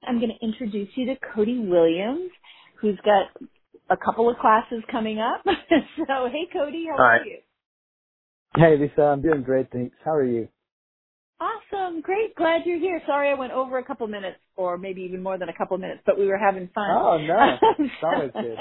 I'm going to introduce you to Cody Williams, who's got a couple of classes coming up. So, hey, Cody, how are you? Hey, Lisa, I'm doing great, thanks. How are you? Awesome. Great. Glad you're here. Sorry I went over a couple minutes, or maybe even more than a couple minutes, but we were having fun. Oh, no. It's always good.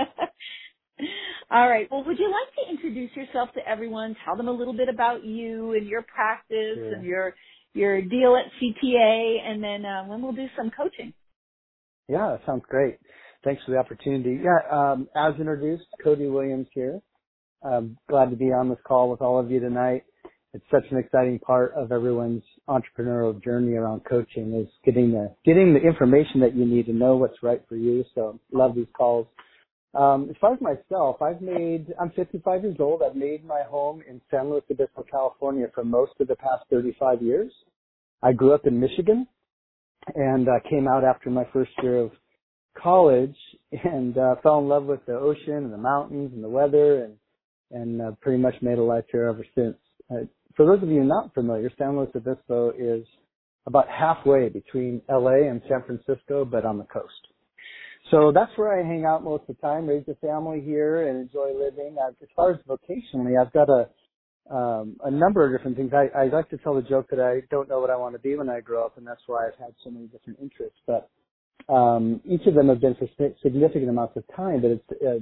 All right. Well, would you like to introduce yourself to everyone, tell them a little bit about you and your practice and your deal at CTA, and then we'll do some coaching. Yeah, that sounds great. Thanks for the opportunity. Yeah, as introduced, Cody Williams here. Glad to be on this call with all of you tonight. It's such an exciting part of everyone's entrepreneurial journey around coaching is getting the information that you need to know what's right for you. So love these calls. As far as myself, I'm 55 years old. I've made my home in San Luis Obispo, California for most of the past 35 years. I grew up in Michigan and came out after my first year of college and fell in love with the ocean and the mountains and the weather and pretty much made a life here ever since. For those of you not familiar, San Luis Obispo is about halfway between LA and San Francisco, but on the coast. So that's where I hang out most of the time, raise a family here and enjoy living. As far as vocationally, I've got a number of different things. I like to tell the joke that I don't know what I want to be when I grow up, and that's why I've had so many different interests. But each of them have been for significant amounts of time, but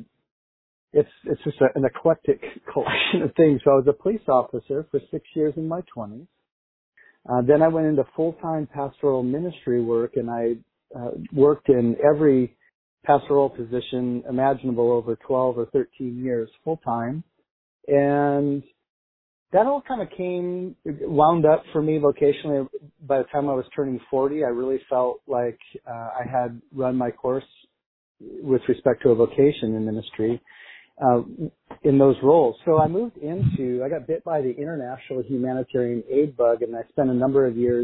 it's just an eclectic collection of things. So I was a police officer for 6 years in my 20s. Then I went into full-time pastoral ministry work, and I worked in every pastoral position imaginable over 12 or 13 years full-time. And that all kind of wound up for me vocationally. By the time I was turning 40, I really felt like I had run my course with respect to a vocation in ministry in those roles. So I got bit by the international humanitarian aid bug, and I spent a number of years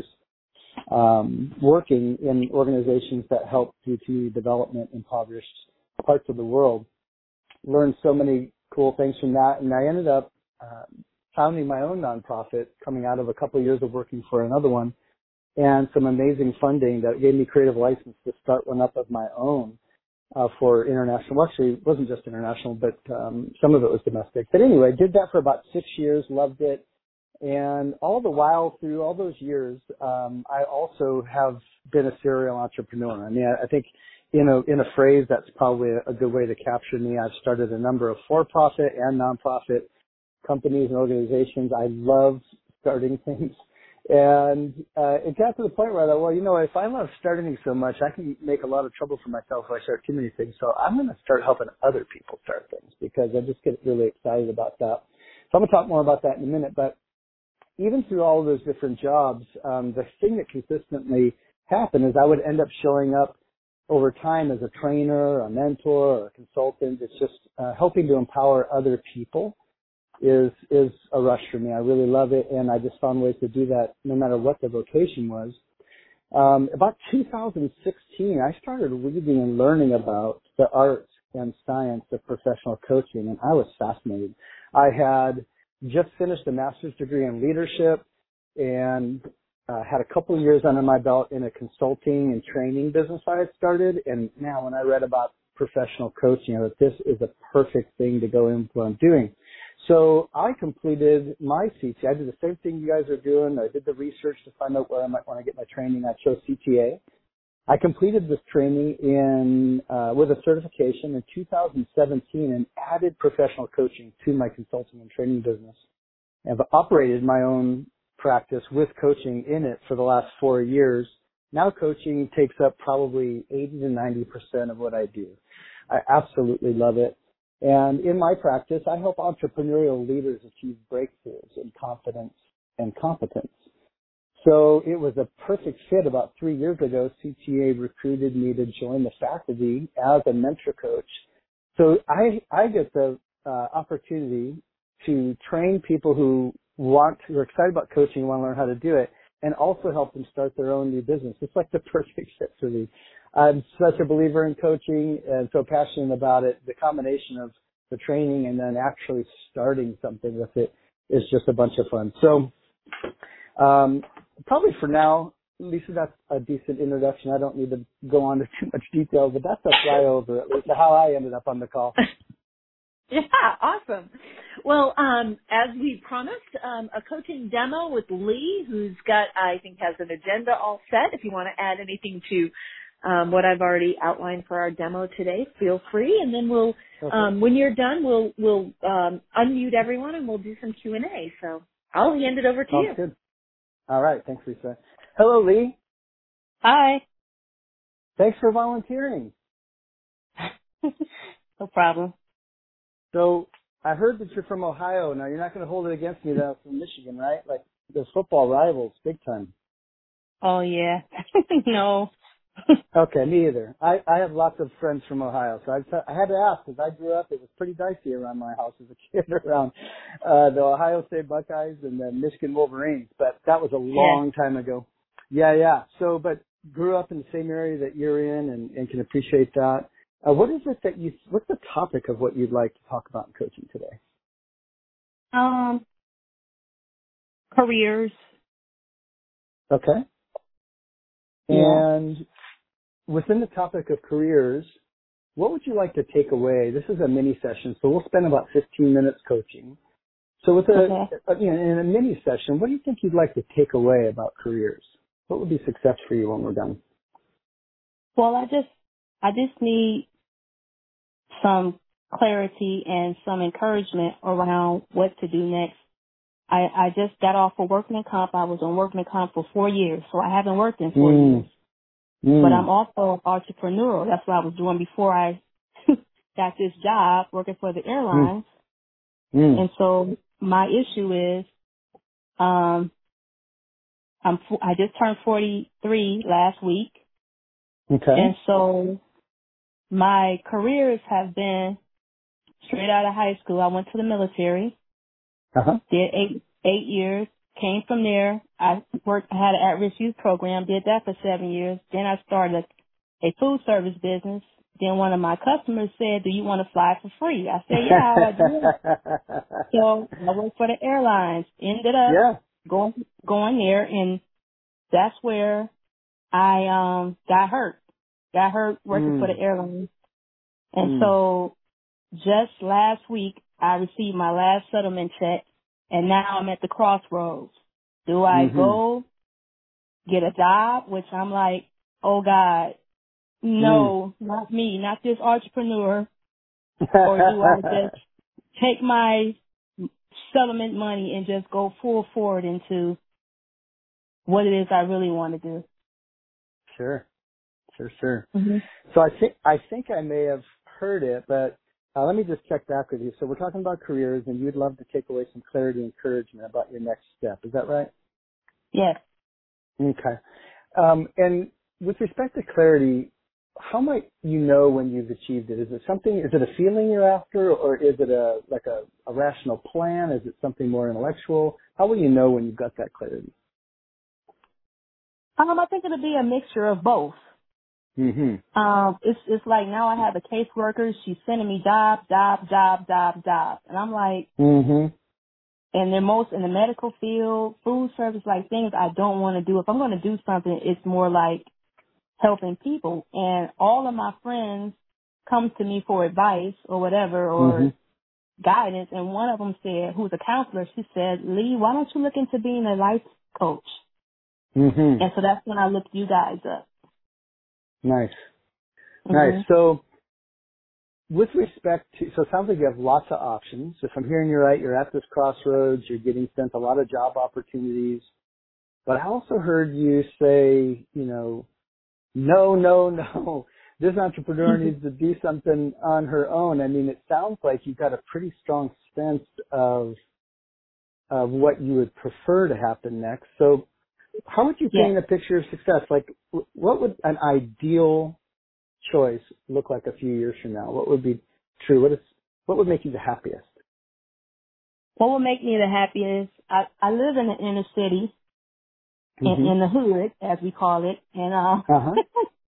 working in organizations that help due to development in impoverished parts of the world. Learned so many cool things from that, and I ended up founding my own nonprofit coming out of a couple of years of working for another one and some amazing funding that gave me creative license to start one up of my own for international. Well, actually, it wasn't just international, but some of it was domestic. But anyway, did that for about 6 years, loved it. And all the while through all those years, I also have been a serial entrepreneur. I mean, I think in a phrase that's probably a good way to capture me. I've started a number of for-profit and nonprofit companies and organizations. I love starting things. And it got to the point where I thought, well, if I love starting so much, I can make a lot of trouble for myself if I start too many things. So I'm going to start helping other people start things because I just get really excited about that. So I'm going to talk more about that in a minute. But even through all of those different jobs, the thing that consistently happened is I would end up showing up over time as a trainer, a mentor, or a consultant. It's just helping to empower other people is a rush for me. I really love it, and I just found ways to do that no matter what the vocation was. About 2016, I started reading and learning about the arts and science of professional coaching, and I was fascinated. I had just finished a master's degree in leadership and had a couple of years under my belt in a consulting and training business I had started. And now when I read about professional coaching, I thought this is a perfect thing to go into what I'm doing. So I completed my CTA. I did the same thing you guys are doing. I did the research to find out where I might want to get my training. I chose CTA. I completed this training with a certification in 2017 and added professional coaching to my consulting and training business. I've operated my own practice with coaching in it for the last 4 years. Now coaching takes up probably 80 to 90% of what I do. I absolutely love it. And in my practice, I help entrepreneurial leaders achieve breakthroughs in confidence and competence. So it was a perfect fit. About 3 years ago, CTA recruited me to join the faculty as a mentor coach. So I get the opportunity to train people who are excited about coaching, want to learn how to do it, and also help them start their own new business. It's like the perfect fit for me. I'm such a believer in coaching and so passionate about it. The combination of the training and then actually starting something with it is just a bunch of fun. So probably for now, Lisa, that's a decent introduction. I don't need to go on to too much detail, but that's a flyover, at least how I ended up on the call. Yeah, awesome. Well, as we promised, a coaching demo with Lee, who's got, I think, has an agenda all set. If you want to add anything to what I've already outlined for our demo today, feel free. And then we'll, when you're done, we'll unmute everyone and we'll do some Q&A. So I'll hand it over to you. Good. All right. Thanks, Lisa. Hello, Lee. Hi. Thanks for volunteering. No problem. So I heard that you're from Ohio. Now, you're not going to hold it against me that I'm from Michigan, right? Like, those football rivals, big time. Oh, yeah. No. Okay, me either. I have lots of friends from Ohio, so I had to ask because I grew up, it was pretty dicey around my house as a kid around the Ohio State Buckeyes and the Michigan Wolverines, but that was a long time ago. Yeah. So, but grew up in the same area that you're in and can appreciate that. What is it that what's the topic of what you'd like to talk about in coaching today? Careers. Okay. Yeah. And within the topic of careers, what would you like to take away? This is a mini session, so we'll spend about 15 minutes coaching. So with in a mini session, what do you think you'd like to take away about careers? What would be success for you when we're done? Well, I just need some clarity and some encouragement around what to do next. I just got off of workman comp. I was on workman comp for 4 years, so I haven't worked in 4 years. But I'm also entrepreneurial. That's what I was doing before I got this job working for the airlines. And so my issue is, I just turned 43 last week. Okay. And so my careers have been straight out of high school. I went to the military, did eight years, came from there. I had an at-risk youth program, did that for 7 years. Then I started a food service business. Then one of my customers said, do you want to fly for free? I said, yeah, I do. So I worked for the airlines, ended up going there, and that's where I got hurt. Got hurt working for the airlines. And so just last week, I received my last settlement check, and now I'm at the crossroads. Do I go get a job, which I'm like, oh, God, no, not me, not this entrepreneur, or do I just take my settlement money and just go full forward into what it is I really want to do? Sure. So I think I may have heard it, but let me just check back with you. So we're talking about careers, and you'd love to take away some clarity and encouragement about your next step. Is that right? Yes. Okay. And with respect to clarity, how might you know when you've achieved it? Is it a feeling you're after, or is it a rational plan? Is it something more intellectual? How will you know when you've got that clarity? I think it'll be a mixture of both. It's like now I have a caseworker. She's sending me jobs. And I'm like, and they're most in the medical field, food service, like things I don't want to do. If I'm going to do something, it's more like helping people. And all of my friends come to me for advice or whatever, or guidance. And one of them said, who's a counselor, she said, Lee, why don't you look into being a life coach? And so that's when I looked you guys up. Nice. So with respect to, so it sounds like you have lots of options. If I'm hearing you right, you're at this crossroads, you're getting sent a lot of job opportunities. But I also heard you say, no. This entrepreneur needs to do something on her own. I mean, it sounds like you've got a pretty strong sense of what you would prefer to happen next. So how would you paint a picture of success? Like, what would an ideal choice look like a few years from now? What would be true? What would make you the happiest? What would make me the happiest? I live in the inner city, in the hood, as we call it, and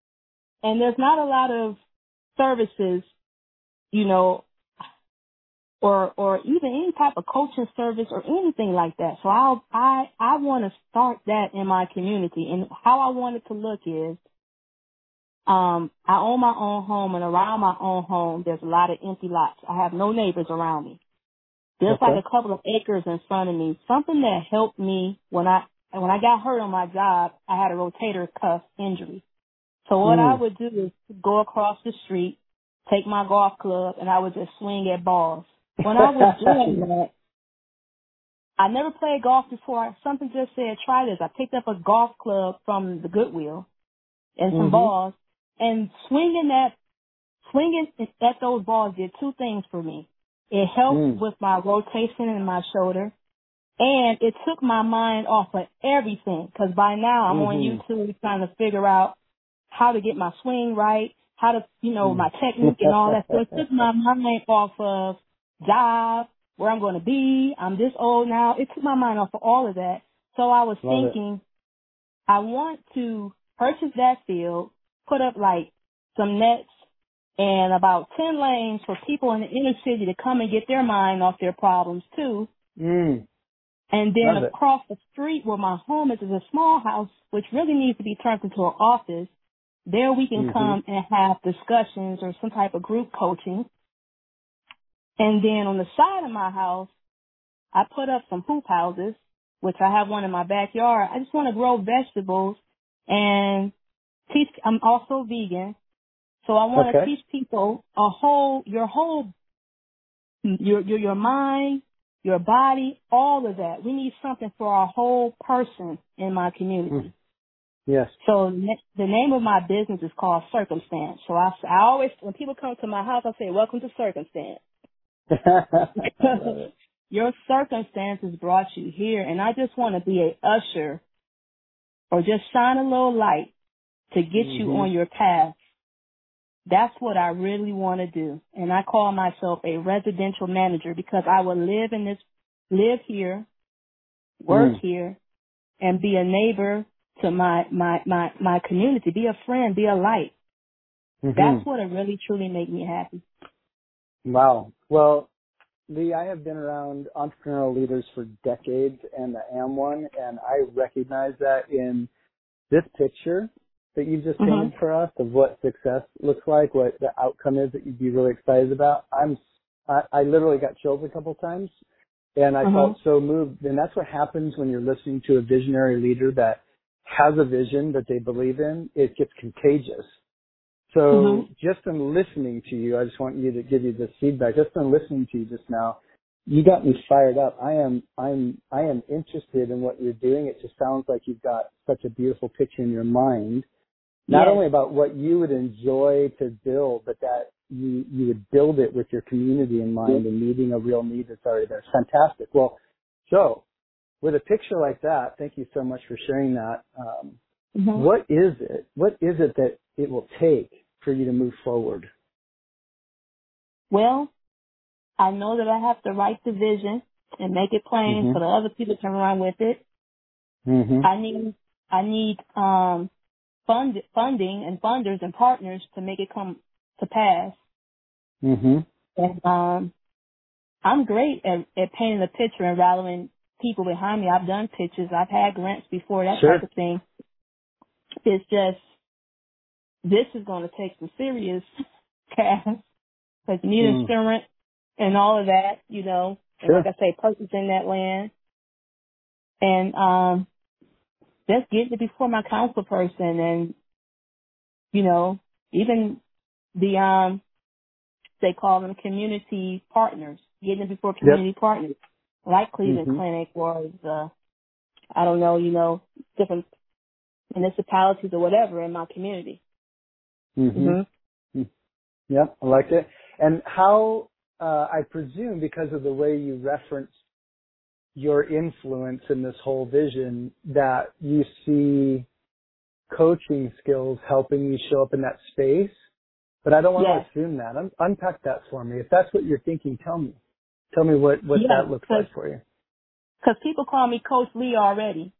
and there's not a lot of services, or even any type of coaching service or anything like that. So I want to start that in my community. And how I want it to look is, I own my own home, and around my own home, there's a lot of empty lots. I have no neighbors around me. There's like a couple of acres in front of me. Something that helped me when I got hurt on my job, I had a rotator cuff injury. So what I would do is go across the street, take my golf club, and I would just swing at balls. When I was doing that, I never played golf before. Something just said, try this. I picked up a golf club from the Goodwill and some balls, and swinging at those balls did two things for me. It helped with my rotation in my shoulder, and it took my mind off of everything, because by now I'm on YouTube trying to figure out how to get my swing right, how to, my technique and all that. So it took my mind off of job, where I'm going to be. I'm this old now. It took my mind off of all of that. So I was thinking, I want to purchase that field, put up like some nets and about 10 lanes for people in the inner city to come and get their mind off their problems too. And then across the street where my home is a small house, which really needs to be turned into an office. There we can come and have discussions or some type of group coaching. And then on the side of my house, I put up some hoop houses, which I have one in my backyard. I just want to grow vegetables and teach. I'm also vegan. So I want to teach people your mind, your body, all of that. We need something for our whole person in my community. Yes. So the name of my business is called Circumstance. So I always, when people come to my house, I say, welcome to Circumstance. Your circumstances brought you here, and I just want to be a usher or just shine a little light to get you on your path. That's what I really want to do. And I call myself a residential manager because I will live here, work here, and be a neighbor to my community, be a friend, be a light. That's what would really, truly make me happy. Wow. Well, Lee, I have been around entrepreneurial leaders for decades, and I am one, and I recognize that in this picture that you just painted for us of what success looks like, what the outcome is that you'd be really excited about. I literally got chills a couple times, and I felt so moved. And that's what happens when you're listening to a visionary leader that has a vision that they believe in. It gets contagious. So just in listening to you, I just want you to give you this feedback. Just in listening to you just now, you got me fired up. I am interested in what you're doing. It just sounds like you've got such a beautiful picture in your mind, not only about what you would enjoy to build, but that you would build it with your community in mind and meeting a real need that's already there. It's fantastic. Well, so with a picture like that, thank you so much for sharing that. What is it? What is it that it will take for you to move forward? Well, I know that I have to write the vision and make it plain so the other people can run with it. I need funding and funders and partners to make it come to pass. And I'm great at painting a picture and rallying people behind me. I've done pitches. I've had grants before, that type of thing. It's just, this is going to take some serious cash because you need insurance and all of that, and like I say, purchasing that land. And just getting it before my council person and, even the, they call them community partners, getting it before community partners, like Cleveland Clinic or, I don't know, different municipalities or whatever in my community. Yeah, I like it. And how, I presume because of the way you referenced your influence in this whole vision, that you see coaching skills helping you show up in that space. But I don't want to assume that. Unpack that for me. If that's what you're thinking, tell me. Tell me what that looks like for you. Because people call me Coach Lee already.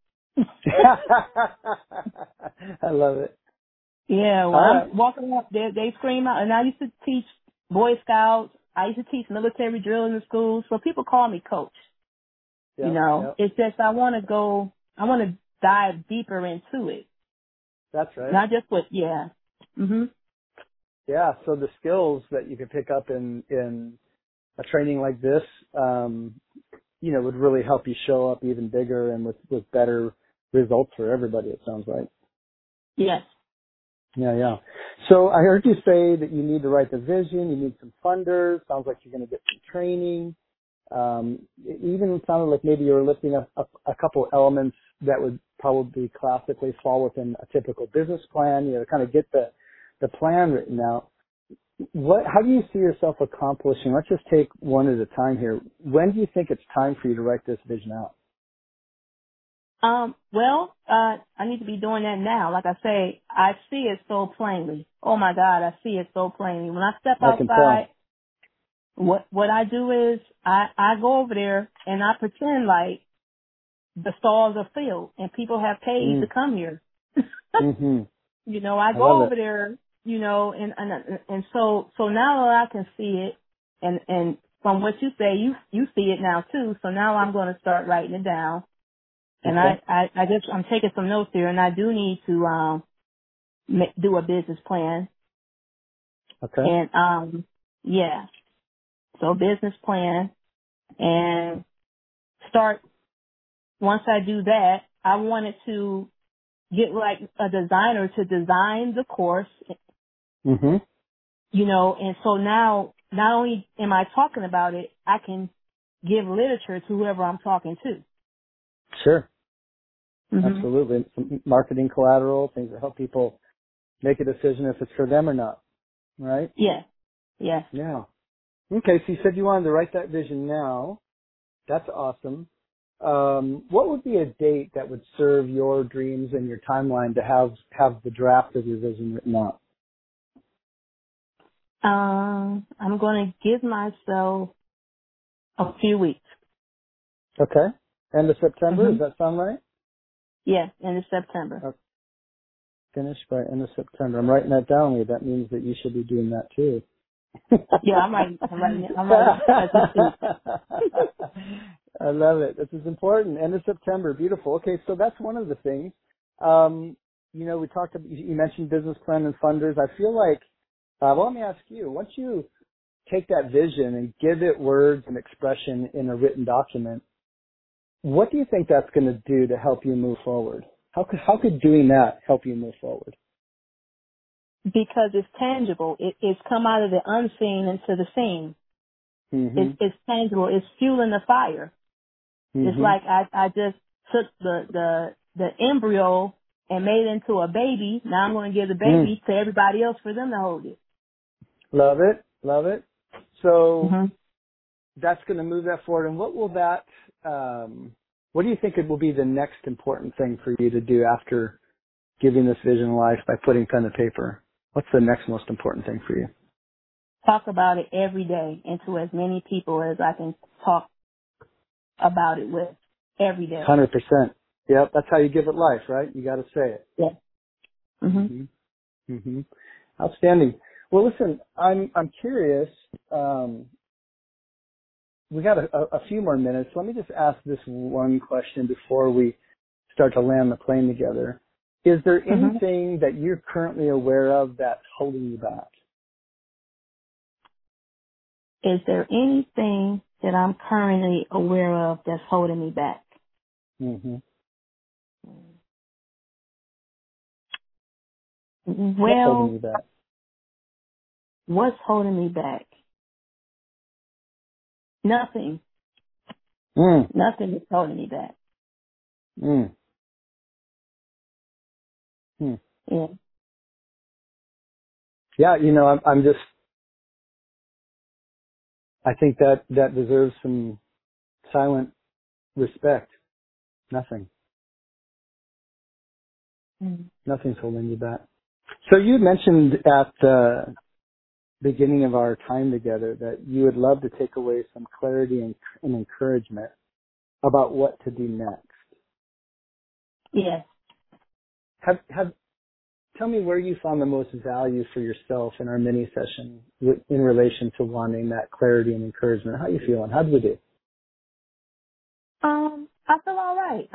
I love it. Yeah, when I'm walking up, they scream out. And I used to teach Boy Scouts. I used to teach military drill in the schools, so people call me coach. Yep, you know, yep. It's just I want to dive deeper into it. That's right. Not just what, yeah. Mhm. Yeah, so the skills that you can pick up in a training like this, would really help you show up even bigger and with better results for everybody, it sounds like. Yes. Yeah. So I heard you say that you need to write the vision, you need some funders, sounds like you're going to get some training. It even sounded like maybe you were lifting up a couple elements that would probably classically fall within a typical business plan, to kind of get the plan written out. How do you see yourself accomplishing? Let's just take one at a time here. When do you think it's time for you to write this vision out? I need to be doing that now. Like I say, I see it so plainly. Oh my God, I see it so plainly. When I step outside, what I do is I go over there and I pretend like the stalls are filled and people have paid to come here. Mm-hmm. I go over there, and so now I can see it, and from what you say, you see it now too. So now I'm going to start writing it down, and okay. I guess I'm taking some notes here, and I do need to do a business plan. Okay. And so business plan, and start. Once I do that, I wanted to get like a designer to design the course. Mm-hmm. And so now not only am I talking about it, I can give literature to whoever I'm talking to. Sure. Mm-hmm. Absolutely. Some marketing collateral, things that help people make a decision if it's for them or not. Right? Yeah. Yeah. Yeah. Okay. So you said you wanted to write that vision now. That's awesome. What would be a date that would serve your dreams and your timeline to have the draft of your vision written out? I'm going to give myself a few weeks. Okay. End of September, Mm-hmm. Does that sound right? Yeah, end of September. Okay. Finished by end of September. I'm writing that down, Lee. That means that you should be doing that too. Yeah, I'm writing I love it. This is important. End of September. Beautiful. Okay, so that's one of the things. We talked about, you mentioned business plan and funders. I feel like, let me ask you, once you take that vision and give it words and expression in a written document, what do you think that's going to do to help you move forward? How could doing that help you move forward? Because it's tangible. It's come out of the unseen into the seen. Mm-hmm. It's tangible. It's fueling the fire. Mm-hmm. It's like I just took the embryo and made it into a baby. Now I'm going to give the baby to everybody else for them to hold it. Love it. Love it. So mm-hmm. that's going to move that forward. And what will that, what do you think it will be the next important thing for you to do after giving this vision life by putting pen to paper? What's the next most important thing for you? Talk about it every day and to as many people as I can talk about it with every day. 100%. Yep, that's how you give it life, right? You got to say it. Yeah. Mm-hmm. Mm-hmm. Mm-hmm. Outstanding. Well, listen, I'm curious. We got a few more minutes. Let me just ask this one question before we start to land the plane together. Is there anything that you're currently aware of that's holding you back? Is there anything that I'm currently aware of that's holding me back? Mm-hmm. Well, what's holding you back? What's holding me back? Nothing. Nothing is holding me back. Yeah. Yeah, I'm just, I think that deserves some silent respect. Nothing. Nothing's holding you back. So you mentioned at the beginning of our time together that you would love to take away some clarity and encouragement about what to do next. Yes. tell me where you found the most value for yourself in our mini session in relation to wanting that clarity and encouragement. How you feeling? How did we do? I feel all right.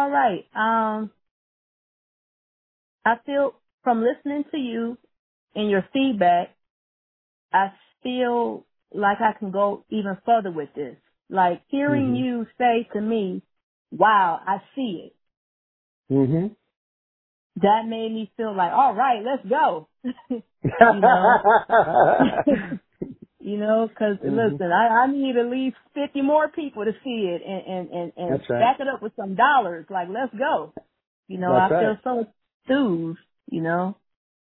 I feel from listening to you and your feedback, I feel like I can go even further with this. Like hearing you say to me, wow, I see it. Mm-hmm. That made me feel like, all right, let's go. You know, cause listen, I need at least 50 more people to see it and That's right. back it up with some dollars. Like, let's go. You know, That's I right. feel so enthused, you know.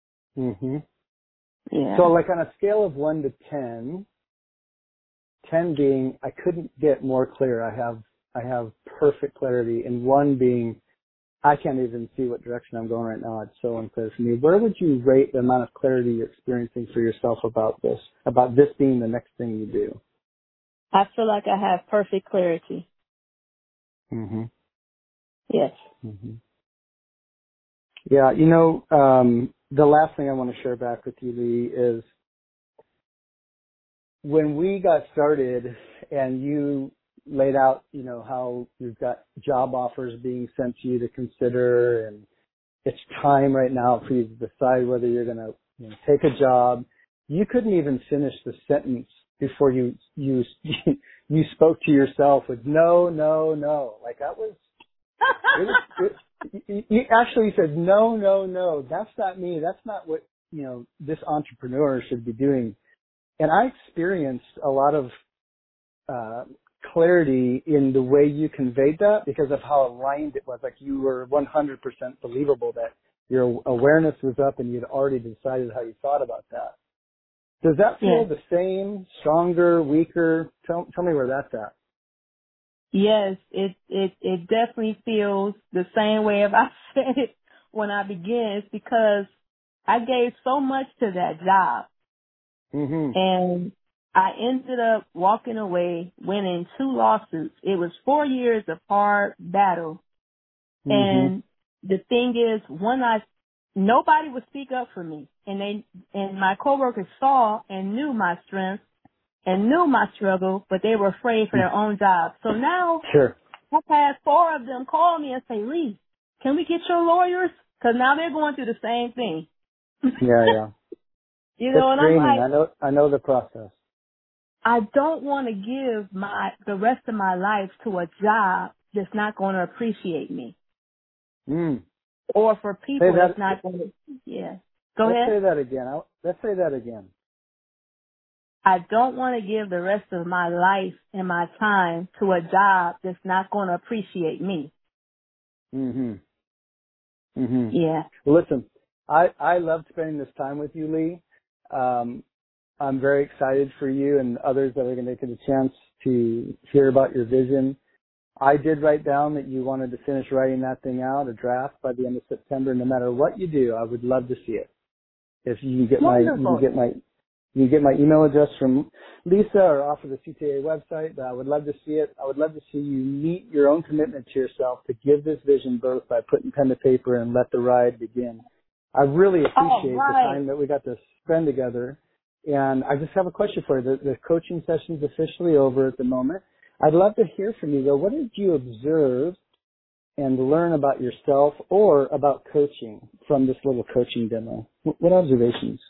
Yeah. So like on a scale of 1 to 10, 10 being I couldn't get more clear. I have perfect clarity, and 1 being I can't even see what direction I'm going right now. It's so unclear for me. Where would you rate the amount of clarity you're experiencing for yourself about this being the next thing you do? I feel like I have perfect clarity. Yes. Yeah, you know, the last thing I want to share back with you, Lee, is when we got started and you laid out, you know, how you've got job offers being sent to you to consider, and it's time right now for you to decide whether you're going to take a job. You couldn't even finish the sentence before you spoke to yourself with no, no, no. Like that was, you actually said no, no, no. That's not me. That's not what, this entrepreneur should be doing. And I experienced a lot of clarity in the way you conveyed that because of how aligned it was. Like you were 100% believable that your awareness was up and you'd already decided how you thought about that. Does that feel the same, stronger, weaker? Tell me where that's at. Yes, it definitely feels the same way as I said it when I began. It's because I gave so much to that job. And I ended up walking away, winning 2 lawsuits. It was 4 years of hard battle. And the thing is, nobody would speak up for me. And my coworkers saw and knew my strength and knew my struggle, but they were afraid for their own jobs. So now I've had 4 of them call me and say, Lee, can we get your lawyers? Because now they're going through the same thing. Yeah. You know, and draining. I'm like, I know the process. I don't want to give the rest of my life to a job that's not going to appreciate me. Or for people that's not going to, Go ahead. Let's say that again. I don't want to give the rest of my life and my time to a job that's not going to appreciate me. Yeah. Listen, I loved spending this time with you, Lee. I'm very excited for you and others that are going to get a chance to hear about your vision. I did write down that you wanted to finish writing that thing out, a draft, by the end of September. No matter what you do, I would love to see it. If you can get my email address from Lisa or off of the CTA website, but I would love to see it. I would love to see you meet your own commitment to yourself to give this vision birth by putting pen to paper and let the ride begin. I really appreciate the time that we got to spend together. And I just have a question for you. The coaching session is officially over at the moment. I'd love to hear from you, though. What did you observe and learn about yourself or about coaching from this little coaching demo? What observations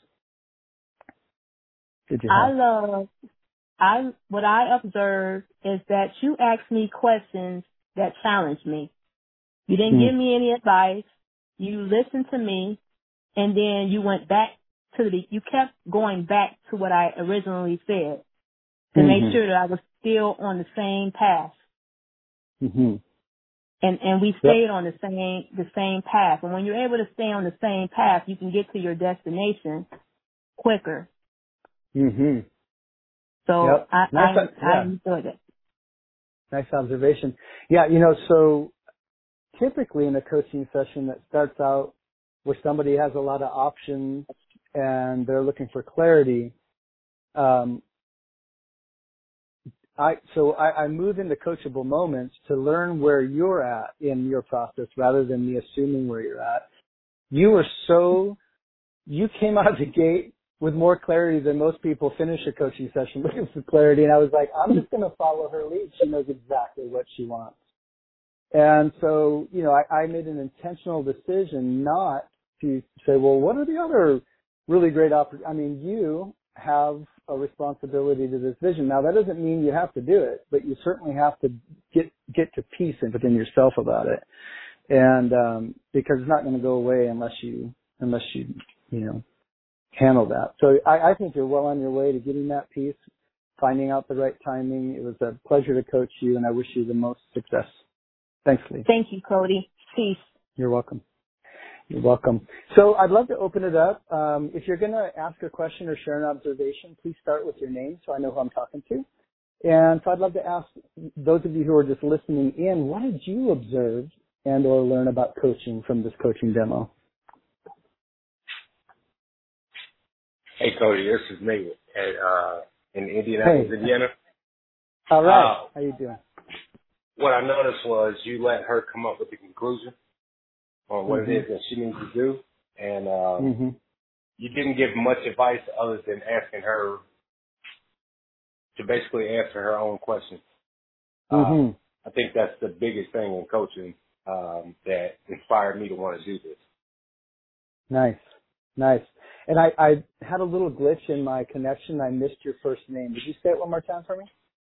did you have? What I observed is that you asked me questions that challenged me. You didn't give me any advice. You listened to me, and then you went back you kept going back to what I originally said to make sure that I was still on the same path. And we stayed on the same path. And when you're able to stay on the same path, you can get to your destination quicker. So I enjoyed it. Nice observation. Yeah, so typically in a coaching session that starts out where somebody has a lot of options and they're looking for clarity, I move into coachable moments to learn where you're at in your process rather than me assuming where you're at. you came out of the gate with more clarity than most people finish a coaching session looking for clarity. And I was like, I'm just going to follow her lead. She knows exactly what she wants. And so, I made an intentional decision not to say, well, what are the other really great opportunities? You have a responsibility to this vision. Now, that doesn't mean you have to do it, but you certainly have to get to peace within yourself about it. And because it's not going to go away unless you handle that. So I think you're well on your way to getting that peace, finding out the right timing. It was a pleasure to coach you, and I wish you the most success. Thanks, Lee. Thank you, Cody. Peace. You're welcome. You're welcome. So I'd love to open it up. If you're going to ask a question or share an observation, please start with your name so I know who I'm talking to. And so I'd love to ask those of you who are just listening in, what did you observe and or learn about coaching from this coaching demo? Hey, Cody, this is me in Indianapolis, Indiana. All right. How you doing? What I noticed was you let her come up with the conclusion on what it is that she needs to do, and you didn't give much advice other than asking her to basically answer her own questions. I think that's the biggest thing in coaching that inspired me to want to do this. Nice. And I had a little glitch in my connection. I missed your first name. Would you say it one more time for me?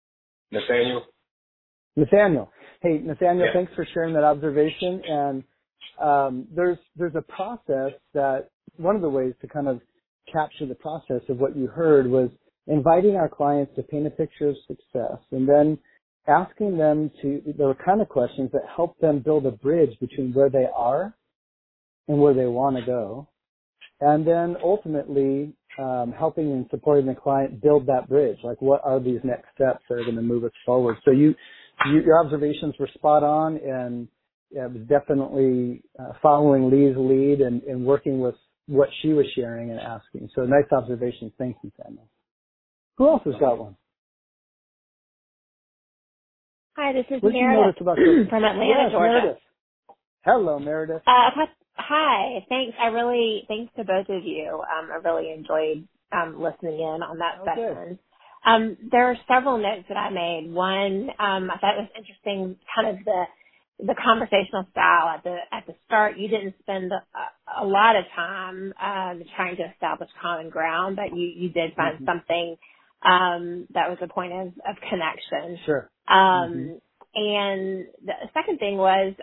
Nathaniel. Hey, Nathaniel, Thanks for sharing that observation. And there's a process that one of the ways to kind of capture the process of what you heard was inviting our clients to paint a picture of success and then asking them there were kind of questions that help them build a bridge between where they are and where they want to go. And then ultimately helping and supporting the client build that bridge. Like, what are these next steps that are going to move us forward? So your observations were spot on, and it was definitely following Lee's lead and working with what she was sharing and asking. So nice observations. Thank you, Samuel. Who else has got one? Hi, this is Meredith from Atlanta, Georgia. Meredith. Hello, Meredith. Hi, thanks. Thanks to both of you. I really enjoyed listening in on that session. There are several notes that I made. One, I thought it was interesting, kind of the conversational style at the start. You didn't spend a lot of time trying to establish common ground, but you did find something that was a point of connection. Sure. And the second thing was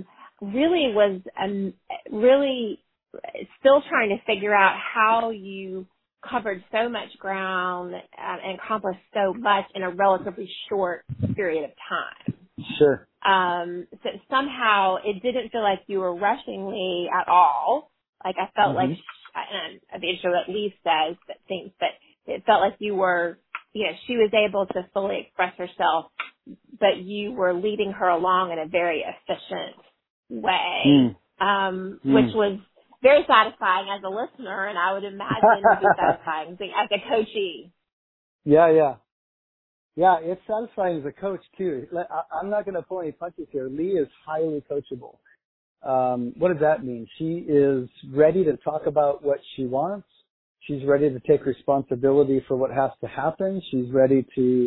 really still trying to figure out how you covered so much ground and accomplished so much in a relatively short period of time. Sure. So somehow it didn't feel like you were rushing Lee at all. Like, I felt like, and I'm sure that Lee says that things, but it felt like you were, she was able to fully express herself, but you were leading her along in a very efficient way, which was very satisfying as a listener, and I would imagine would be satisfying as a coachee. Yeah, it's satisfying as a coach, too. I'm not going to pull any punches here. Lee is highly coachable. What does that mean? She is ready to talk about what she wants. She's ready to take responsibility for what has to happen. She's ready to,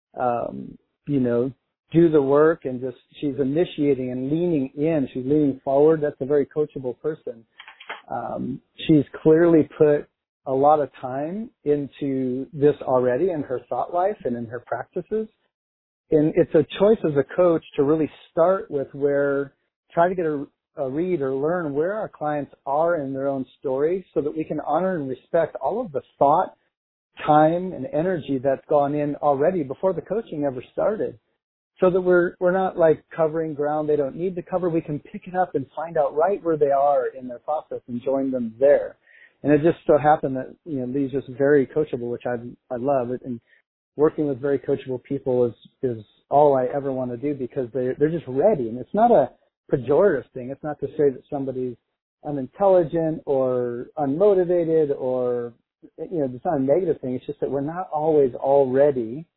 do the work, and she's initiating and leaning in. She's leaning forward. That's a very coachable person. She's clearly put a lot of time into this already in her thought life and in her practices. And it's a choice as a coach to really start with try to get a read or learn where our clients are in their own story so that we can honor and respect all of the thought, time, and energy that's gone in already before the coaching ever started. So that we're not like covering ground they don't need to cover. We can pick it up and find out right where they are in their process and join them there. And it just so happened that, Lee's just very coachable, which I love it. And working with very coachable people is all I ever want to do because they're just ready. And it's not a pejorative thing. It's not to say that somebody's unintelligent or unmotivated or, it's not a negative thing. It's just that we're not always all ready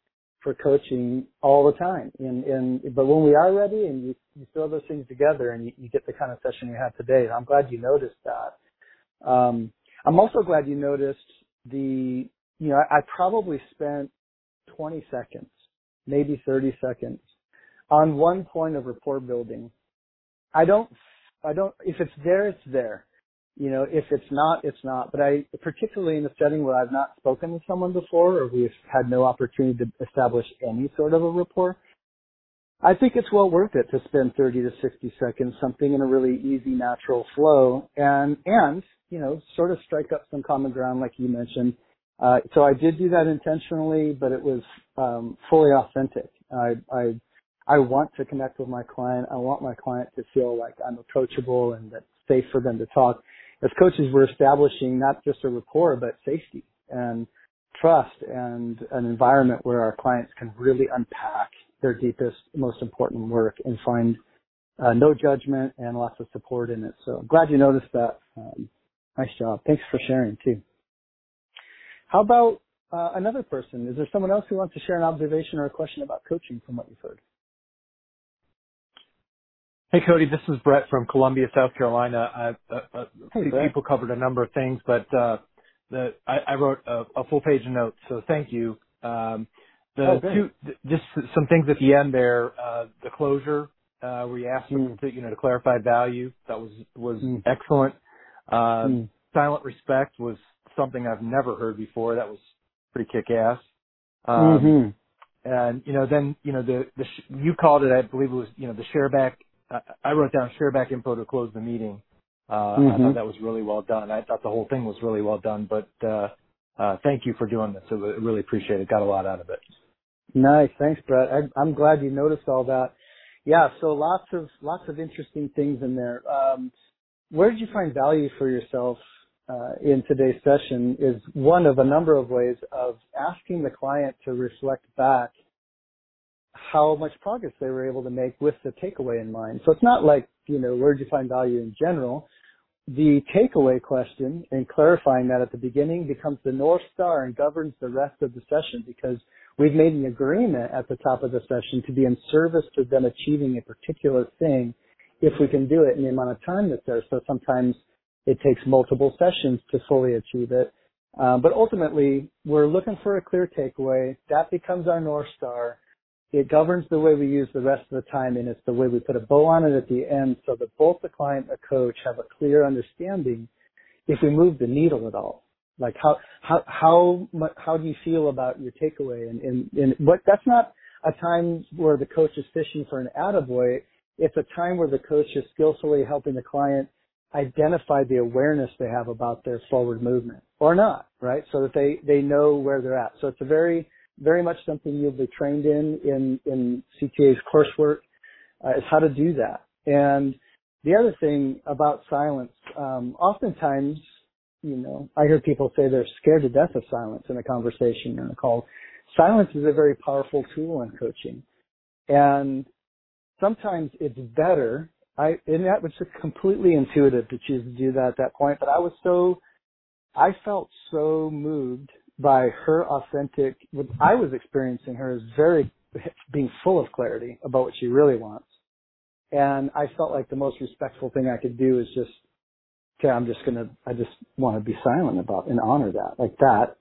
for coaching all the time. But when we are ready and you throw those things together and you get the kind of session you have today, I'm glad you noticed that. I'm also glad you noticed I probably spent 20 seconds, maybe 30 seconds on one point of rapport building. I don't, if it's there, it's there. If it's not, it's not. But particularly in a setting where I've not spoken with someone before or we've had no opportunity to establish any sort of a rapport, I think it's well worth it to spend 30 to 60 seconds, something in a really easy, natural flow and sort of strike up some common ground like you mentioned. So I did do that intentionally, but it was fully authentic. I want to connect with my client. I want my client to feel like I'm approachable and that it's safe for them to talk. As coaches, we're establishing not just a rapport, but safety and trust and an environment where our clients can really unpack their deepest, most important work and find no judgment and lots of support in it. So I'm glad you noticed that. Nice job. Thanks for sharing too. How about another person? Is there someone else who wants to share an observation or a question about coaching from what you've heard? Hey, Cody, this is Brett from Columbia, South Carolina. People covered a number of things, but I wrote a full page of notes, so thank you. Just some things at the end there. The closure where you asked them to clarify value, that was excellent. Silent respect was something I've never heard before. That was pretty kick-ass. And then you called it, I believe it was the share back. I wrote down share back info to close the meeting. I thought that was really well done. I thought the whole thing was really well done, but thank you for doing this. I really appreciate it. Got a lot out of it. Nice. Thanks, Brett. I'm glad you noticed all that. Yeah, so lots of interesting things in there. Where did you find value for yourself in today's session is one of a number of ways of asking the client to reflect back how much progress they were able to make with the takeaway in mind. So it's not like, where did you find value in general? The takeaway question and clarifying that at the beginning becomes the North Star and governs the rest of the session because we've made an agreement at the top of the session to be in service to them achieving a particular thing if we can do it in the amount of time that's there. So sometimes it takes multiple sessions to fully achieve it. But ultimately, we're looking for a clear takeaway. That becomes our North Star. It governs the way we use the rest of the time, and it's the way we put a bow on it at the end so that both the client and the coach have a clear understanding if we move the needle at all. Like how do you feel about your takeaway? And what that's not a time where the coach is fishing for an attaboy. It's a time where the coach is skillfully helping the client identify the awareness they have about their forward movement or not, right? So that they know where they're at. So it's a very, very much something you'll be trained in CTA's coursework is how to do that. And the other thing about silence, oftentimes, I hear people say they're scared to death of silence in a conversation or in a call. Silence is a very powerful tool in coaching. And sometimes it's better. And that was just completely intuitive to choose to do that at that point. But I felt so moved by her authentic, what I was experiencing her as being full of clarity about what she really wants. And I felt like the most respectful thing I could do is just, okay, I just want to be silent about and honor that. Like that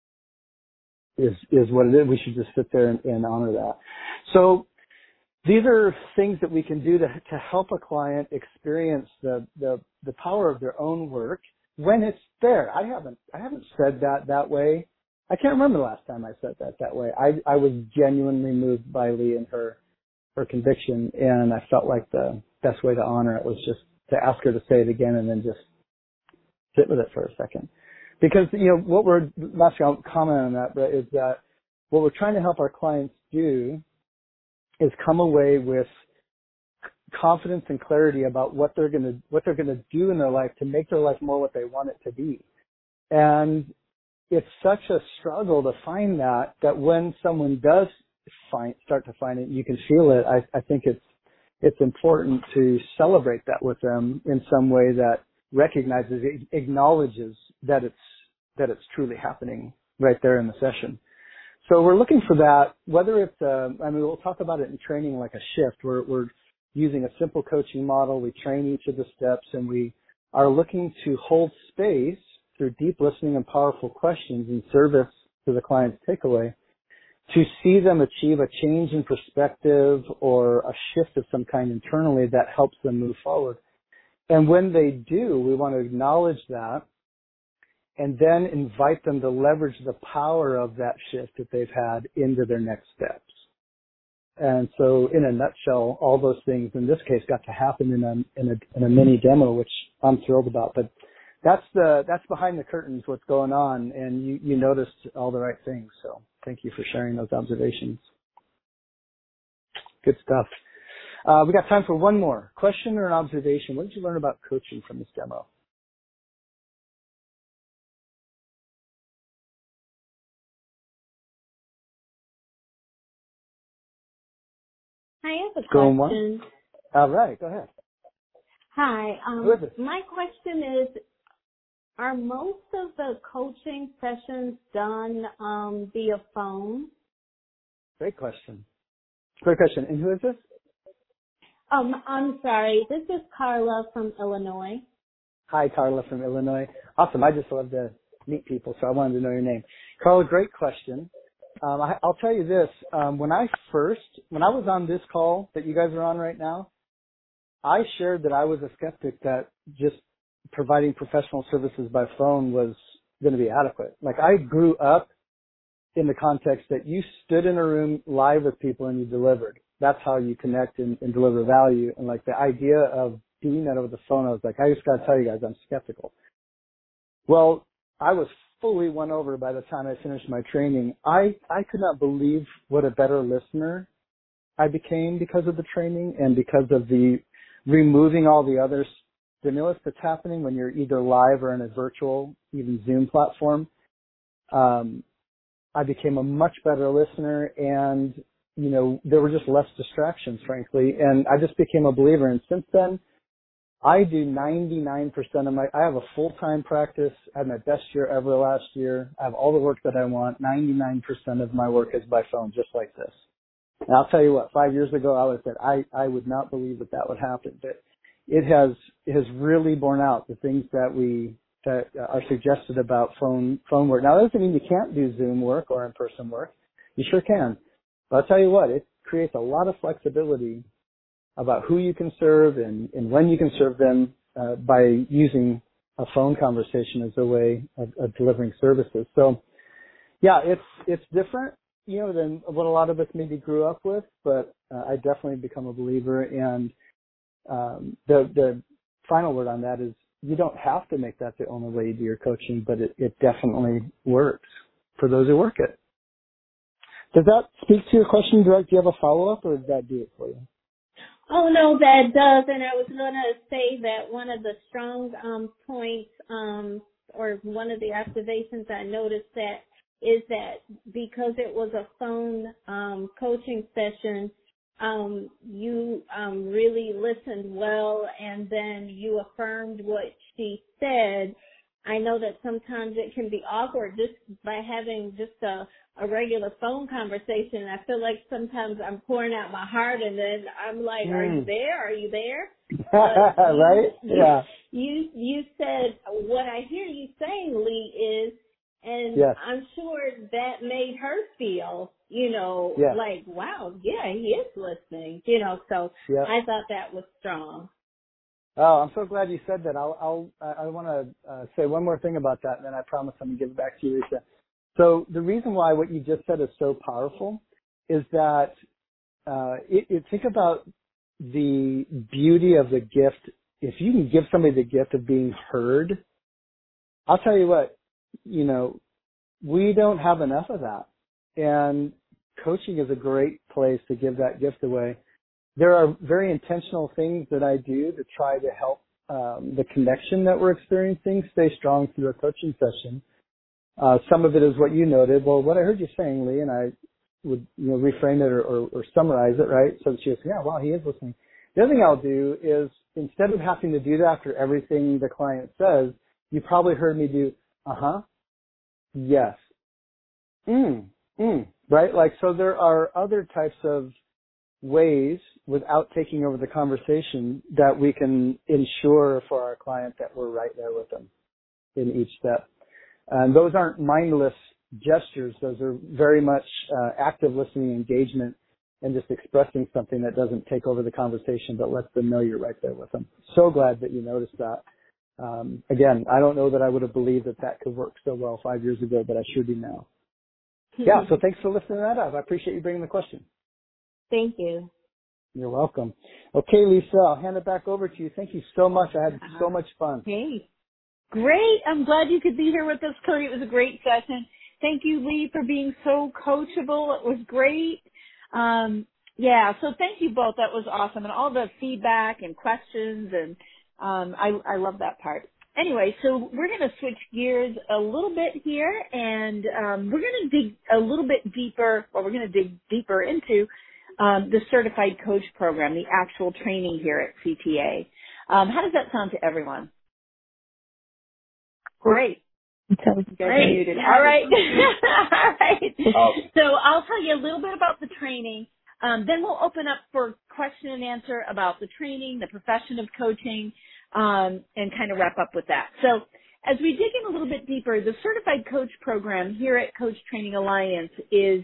is what it is. We should just sit there and honor that. So these are things that we can do to help a client experience the power of their own work when it's there. I haven't said that way. I can't remember the last time I said that way. I was genuinely moved by Lee and her conviction, and I felt like the best way to honor it was just to ask her to say it again and then just sit with it for a second. Because, what we're, last comment on that, Brett, is that what we're trying to help our clients do is come away with confidence and clarity about what they're going to do in their life to make their life more what they want it to be. And it's such a struggle to find that when someone does start to find it, you can feel it. I think it's important to celebrate that with them in some way that recognizes, acknowledges that it's truly happening right there in the session. So we're looking for that, whether it's, we'll talk about it in training like a shift. We're using a simple coaching model. We train each of the steps, and we are looking to hold space through deep listening and powerful questions in service to the client's takeaway to see them achieve a change in perspective or a shift of some kind internally that helps them move forward. And when they do, we want to acknowledge that and then invite them to leverage the power of that shift that they've had into their next steps. And so in a nutshell, all those things in this case got to happen in a mini demo, which I'm thrilled about. But that's behind the curtains what's going on, and you noticed all the right things. So thank you for sharing those observations. Good stuff. We got time for one more question or an observation. What did you learn about coaching from this demo? I have a Going question. One? All right, go ahead. Hi. My question is, are most of the coaching sessions done via phone? Great question. Great question. And who is this? I'm sorry. This is Carla from Illinois. Hi, Carla from Illinois. Awesome. I just love to meet people, so I wanted to know your name. Carla, great question. I'll tell you this. When I was on this call that you guys are on right now, I shared that I was a skeptic that just providing professional services by phone was going to be adequate. Like, I grew up in the context that you stood in a room live with people and you delivered. That's how you connect and deliver value. And like the idea of doing that over the phone, I was like, I just got to tell you guys, I'm skeptical. Well, I was fully won over by the time I finished my training. I could not believe what a better listener I became because of the training and because of the removing all the other stimulus that's happening when you're either live or in a virtual, even Zoom platform. I became a much better listener, and, there were just less distractions, frankly, and I just became a believer. And since then, I do 99% of I have a full-time practice. I had my best year ever last year. I have all the work that I want. 99% of my work is by phone, just like this. And I'll tell you what, 5 years ago, I would have said, I would not believe that would happen, but it has really borne out the things that are suggested about phone work. Now, that doesn't mean you can't do Zoom work or in-person work. You sure can. But I'll tell you what, it creates a lot of flexibility about who you can serve and when you can serve them by using a phone conversation as a way of delivering services. So, yeah, it's different, than what a lot of us maybe grew up with, but I definitely become a believer. And the final word on that is you don't have to make that the only way you do your coaching, but it definitely works for those who work it. Does that speak to your question, Greg? Do you have a follow-up, or does that do it for you? Oh, no, that does. And I was going to say that one of the strong points or one of the observations I noticed is that because it was a phone coaching session, you really listened well, and then you affirmed what she said. I know that sometimes it can be awkward just by having just a regular phone conversation. I feel like sometimes I'm pouring out my heart, and then I'm like, Are you there? Are you there? Right? Yeah. You said, what I hear you saying, Lee, is, and yes. I'm sure that made her feel, yes. like, wow, yeah, he is listening, so yes. I thought that was strong. Oh, I'm so glad you said that. I want to say one more thing about that, and then I promise I'm going to give it back to you, Lisa. So the reason why what you just said is so powerful is that think about the beauty of the gift. If you can give somebody the gift of being heard, I'll tell you what, we don't have enough of that. And coaching is a great place to give that gift away. There are very intentional things that I do to try to help the connection that we're experiencing stay strong through a coaching session. Some of it is what you noted. Well, what I heard you saying, Lee, and I would reframe it or summarize it, right? So that she goes, yeah, well, he is listening. The other thing I'll do is, instead of having to do that after everything the client says, you probably heard me do, yes, Right? Like, so there are other types of ways without taking over the conversation that we can ensure for our client that we're right there with them in each step. And those aren't mindless gestures. Those are very much active listening engagement and just expressing something that doesn't take over the conversation but lets them know you're right there with them. So glad that you noticed that. Again, I don't know that I would have believed that could work so well 5 years ago, but I sure do now. Yeah, so thanks for lifting that up. I appreciate you bringing the question. Thank you. You're welcome. Okay, Lisa, I'll hand it back over to you. Thank you so much. I had so much fun. Hey, great. I'm glad you could be here with us, Cody. It was a great session. Thank you, Lee, for being so coachable. It was great. So thank you both. That was awesome. And all the feedback and questions, and I love that part. Anyway, so we're going to switch gears a little bit here, and we're going to dig a little bit deeper, or we're going to dig deeper into the Certified Coach Program, the actual training here at CTA. How does that sound to everyone? Great. Great. All right. All right. So I'll tell you a little bit about the training. Then we'll open up for question and answer about the training, the profession of coaching, and kind of wrap up with that. So as we dig in a little bit deeper, the Certified Coach Program here at Coach Training Alliance is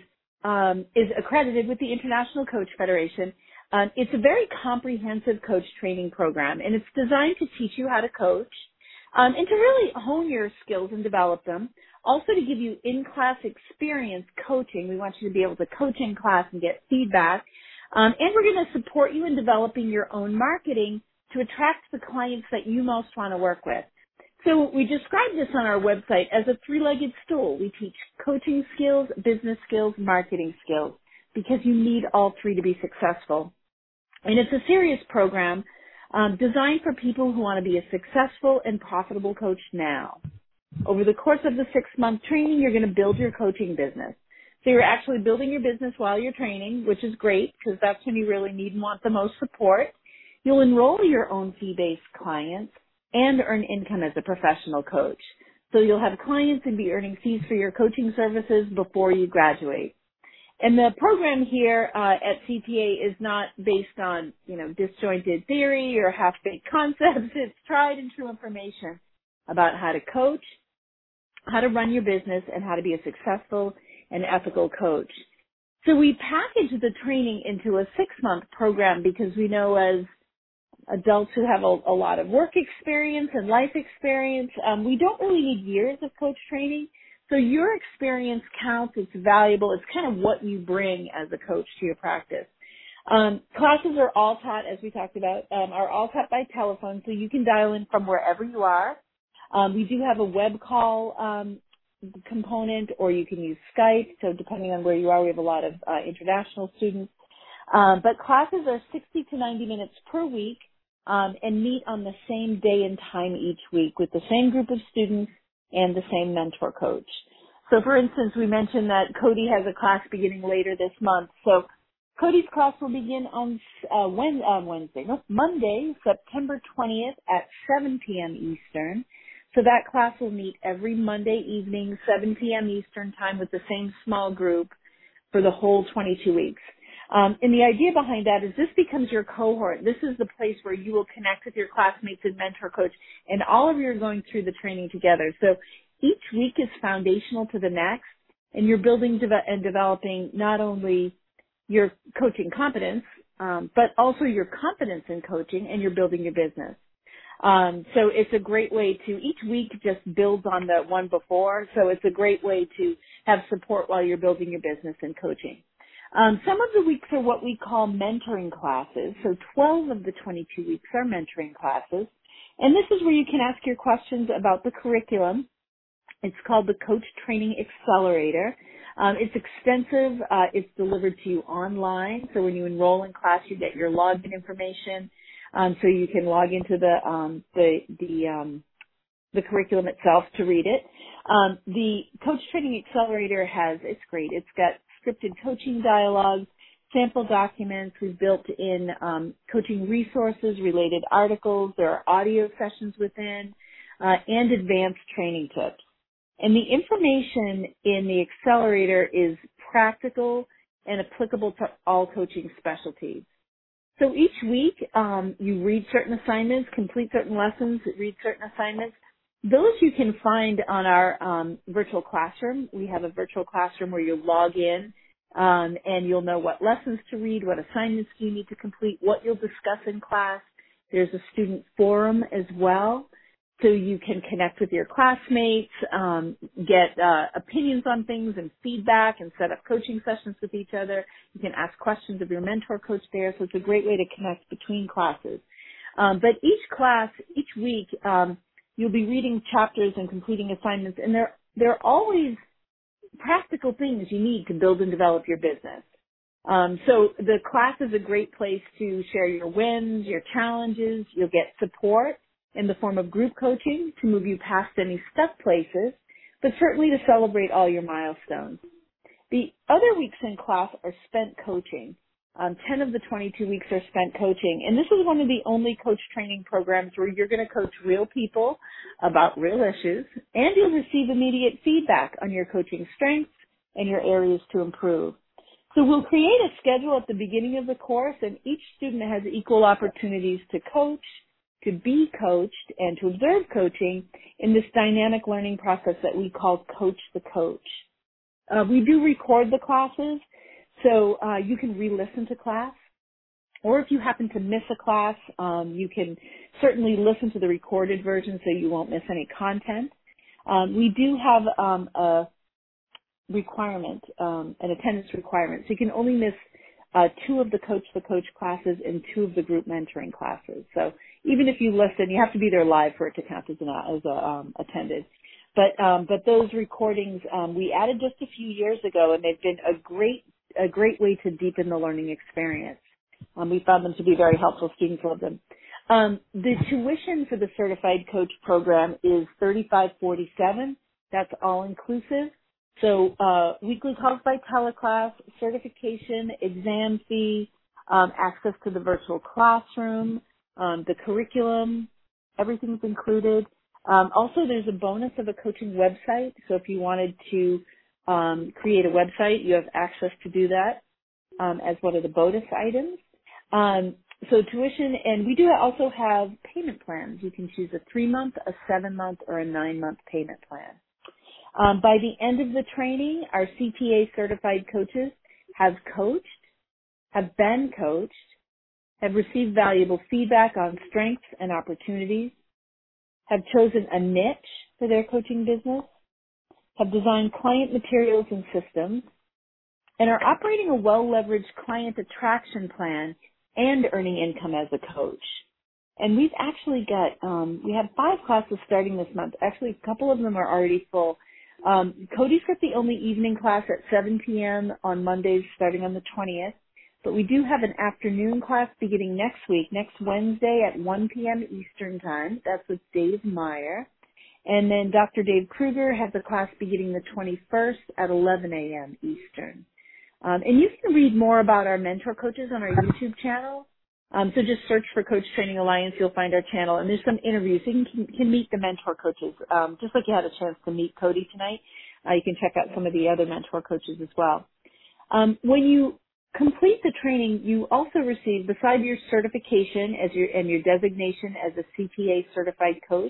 accredited with the International Coach Federation. It's a very comprehensive coach training program, and it's designed to teach you how to coach and to really hone your skills and develop them. Also to give you in-class experience coaching. We want you to be able to coach in class and get feedback. And we're going to support you in developing your own marketing to attract the clients that you most want to work with. So we describe this on our website as a three-legged stool. We teach coaching skills, business skills, marketing skills, because you need all three to be successful. And it's a serious program designed for people who want to be a successful and profitable coach now. Over the course of the 6-month training, you're going to build your coaching business. So you're actually building your business while you're training, which is great because that's when you really need and want the most support. You'll enroll your own fee-based clients and earn income as a professional coach. So you'll have clients and be earning fees for your coaching services before you graduate. And the program here at CTA is not based on, disjointed theory or half-baked concepts. It's tried and true information about how to coach, how to run your business, and how to be a successful and ethical coach. So we package the training into a 6-month program because we know as adults who have a lot of work experience and life experience, we don't really need years of coach training. So your experience counts. It's valuable. It's kind of what you bring as a coach to your practice. Classes are all taught, as we talked about, are all taught by telephone, so you can dial in from wherever you are. We do have a web call component, or you can use Skype. So depending on where you are, we have a lot of international students. But classes are 60 to 90 minutes per week and meet on the same day and time each week with the same group of students and the same mentor coach. So, for instance, we mentioned that Cody has a class beginning later this month. So Cody's class will begin on Monday, September 20th at 7 p.m. Eastern. So that class will meet every Monday evening, 7 p.m. Eastern time with the same small group for the whole 22 weeks. And the idea behind that is this becomes your cohort. This is the place where you will connect with your classmates and mentor coach, and all of you are going through the training together. So each week is foundational to the next, and you're building and developing not only your coaching competence, but also your confidence in coaching, and you're building your business. So it's a great way to, each week just builds on the one before, so it's a great way to have support while you're building your business and coaching. Some of the weeks are what we call mentoring classes. So 12 of the 22 weeks are mentoring classes. And this is where you can ask your questions about the curriculum. It's called the Coach Training Accelerator. It's extensive. It's delivered to you online. So when you enroll in class, you get your login information. So you can log into the curriculum itself to read it. The Coach Training Accelerator it's great. It's got scripted coaching dialogues, sample documents. We've built in coaching resources, related articles. There are audio sessions within, and advanced training tips. And the information in the accelerator is practical, and applicable to all coaching specialties. So each week, you read certain assignments, complete certain lessons, read certain assignments. Those you can find on our virtual classroom. We have a virtual classroom where you log in, and you'll know what lessons to read, what assignments you need to complete, what you'll discuss in class. There's a student forum as well, so you can connect with your classmates, get opinions on things and feedback, and set up coaching sessions with each other. You can ask questions of your mentor coach there, so it's a great way to connect between classes. But each week, you'll be reading chapters and completing assignments, and they're always practical things you need to build and develop your business. So the class is a great place to share your wins, your challenges. You'll get support in the form of group coaching to move you past any stuck places, but certainly to celebrate all your milestones. The other weeks in class are spent coaching. 10 of the 22 weeks are spent coaching, and this is one of the only coach training programs where you're going to coach real people about real issues, and you'll receive immediate feedback on your coaching strengths and your areas to improve. So we'll create a schedule at the beginning of the course, and each student has equal opportunities to coach, to be coached, and to observe coaching in this dynamic learning process that we call Coach the Coach. We do record the classes, so you can re-listen to class. Or if you happen to miss a class, you can certainly listen to the recorded version so you won't miss any content. We do have a requirement, an attendance requirement. So you can only miss 2 of the Coach the Coach classes and 2 of the group mentoring classes. So even if you listen, you have to be there live for it to count as attended. But those recordings we added just a few years ago, and they've been a great way to deepen the learning experience. We found them to be very helpful. Students love them. The tuition for the Certified Coach program is $35.47. That's all inclusive. So weekly calls by teleclass, certification, exam fee, access to the virtual classroom, the curriculum, everything's included. Also, there's a bonus of a coaching website. So if you wanted to create a website, you have access to do that as one of the bonus items. So tuition, and we do also have payment plans. You can choose a 3-month, a 7-month, or a 9-month payment plan. By the end of the training, our CTA certified coaches have coached, have been coached, have received valuable feedback on strengths and opportunities, have chosen a niche for their coaching business, have designed client materials and systems, and are operating a well-leveraged client attraction plan and earning income as a coach. And we've actually got, we have 5 classes starting this month. Actually, a couple of them are already full. Cody's got the only evening class at 7 p.m. on Mondays starting on the 20th. But we do have an afternoon class beginning next week, next Wednesday at 1 p.m. Eastern Time. That's with Dave Meyer. And then Dr. Dave Kruger has a class beginning the 21st at 11 a.m. Eastern. And you can read more about our mentor coaches on our YouTube channel. So just search for Coach Training Alliance. You'll find our channel. And there's some interviews. So you can meet the mentor coaches. Just like you had a chance to meet Cody tonight, you can check out some of the other mentor coaches as well. When you complete the training, you also receive, beside your certification and your designation as a CTA certified coach,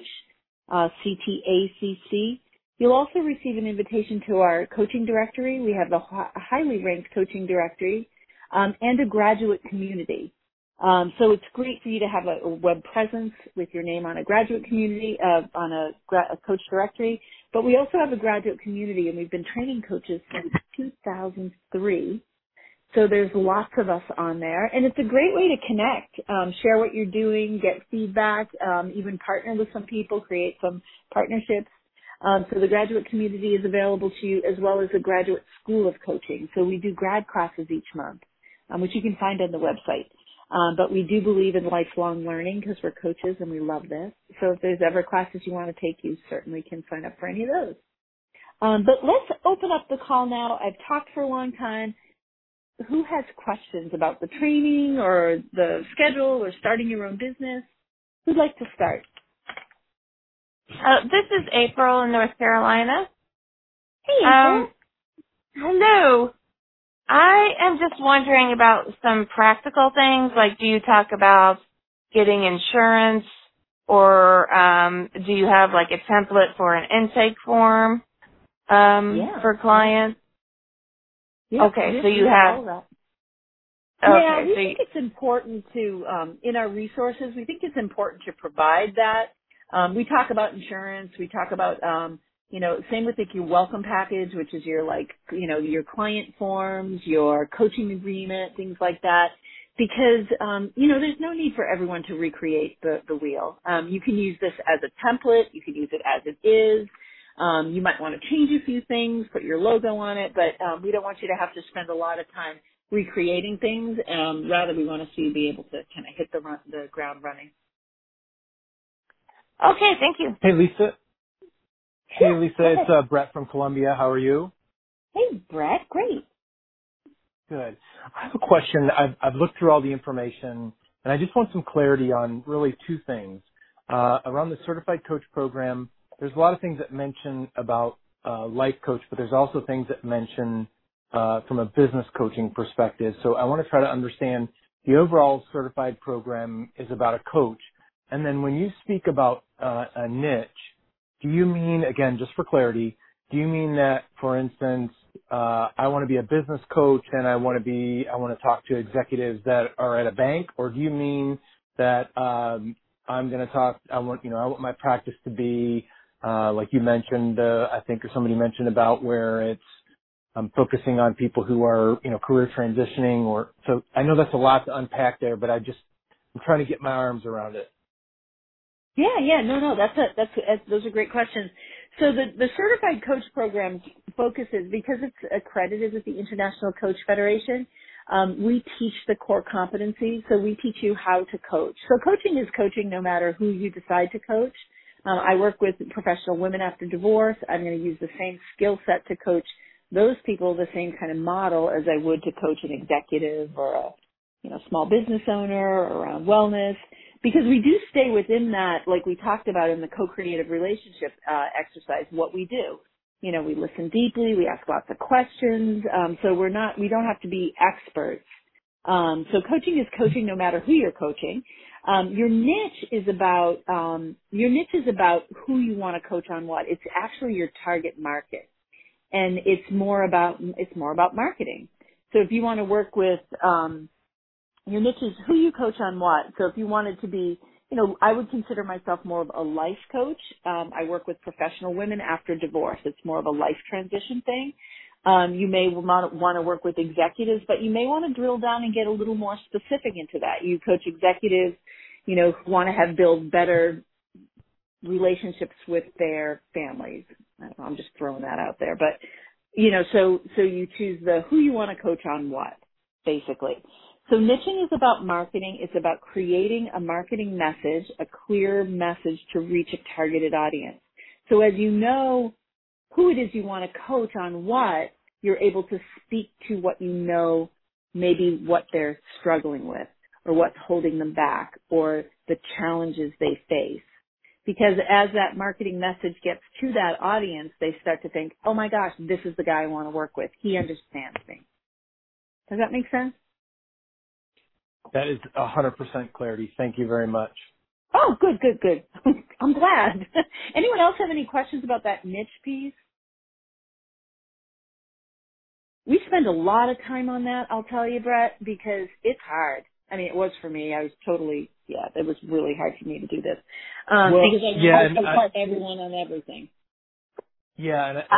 CTACC, you'll also receive an invitation to our coaching directory. We have a highly ranked coaching directory and a graduate community. So it's great for you to have a web presence with your name on a graduate community, on a coach directory. But we also have a graduate community, and we've been training coaches since 2003. So there's lots of us on there, and it's a great way to connect, share what you're doing, get feedback, even partner with some people, create some partnerships. So the graduate community is available to you, as well as a graduate school of coaching. So we do grad classes each month, which you can find on the website. But we do believe in lifelong learning because we're coaches and we love this. So if there's ever classes you want to take, you certainly can sign up for any of those. But let's open up the call now. I've talked for a long time. Who has questions about the training or the schedule or starting your own business? Who'd like to start? This is April in North Carolina. Hey, April. Hello. I am just wondering about some practical things. Like, do you talk about getting insurance, or do you have like a template for an intake form for clients? Yeah. Okay, so you have. Yeah, we think it's important to, in our resources, we think it's important to provide that. We talk about insurance. We talk about, same with like your welcome package, which is your your client forms, your coaching agreement, things like that. Because, there's no need for everyone to recreate the wheel. You can use this as a template. You can use it as it is. You might want to change a few things, put your logo on it, but we don't want you to have to spend a lot of time recreating things. Rather, we want to see you be able to kind of hit the ground running. Okay, thank you. Hey, Lisa. Sure, hey, Lisa. It's Brett from Columbia. How are you? Hey, Brett. Great. Good. I have a question. I've looked through all the information, and I just want some clarity on really two things. Around the Certified Coach program, there's a lot of things that mention about life coach, but there's also things that mention from a business coaching perspective. So I want to try to understand the overall certified program is about a coach. And then when you speak about a niche, do you mean, again, just for clarity, do you mean that, for instance, I want to be a business coach and I want to talk to executives that are at a bank, or do you mean that I want my practice to be like you mentioned, I think, or somebody mentioned about where it's focusing on people who are, career transitioning, so I know that's a lot to unpack there, but I'm trying to get my arms around it. Yeah, no, those are great questions. So the Certified Coach program focuses, because it's accredited with the International Coach Federation, we teach the core competencies. So we teach you how to coach. So coaching is coaching no matter who you decide to coach. I work with professional women after divorce. I'm going to use the same skill set to coach those people, the same kind of model as I would to coach an executive or a small business owner or around wellness, because we do stay within that, like we talked about in the co-creative relationship exercise, what we do. We listen deeply, we ask lots of questions, so we don't have to be experts. So coaching is coaching no matter who you're coaching. Your niche is about who you want to coach on what. It's actually your target market. And it's more about marketing. So if you want to work with, your niche is who you coach on what. So if you wanted to be, I would consider myself more of a life coach. I work with professional women after divorce. It's more of a life transition thing. You may want to work with executives, but you may want to drill down and get a little more specific into that. You coach executives, who want to build better relationships with their families. I don't know, I'm just throwing that out there, but so you choose who you want to coach on what, basically. So niching is about marketing. It's about creating a marketing message, a clear message to reach a targeted audience. So as you know who it is you want to coach on what, you're able to speak to what maybe what they're struggling with, or what's holding them back, or the challenges they face. Because as that marketing message gets to that audience, they start to think, oh my gosh, this is the guy I want to work with. He understands me. Does that make sense? That is 100% clarity. Thank you very much. Oh, good. I'm glad. Anyone else have any questions about that niche piece? We spend a lot of time on that, I'll tell you, Brett, because it's hard. I mean, it was for me. I was totally, it was really hard for me to do this. Because I want to everyone on everything. Yeah, and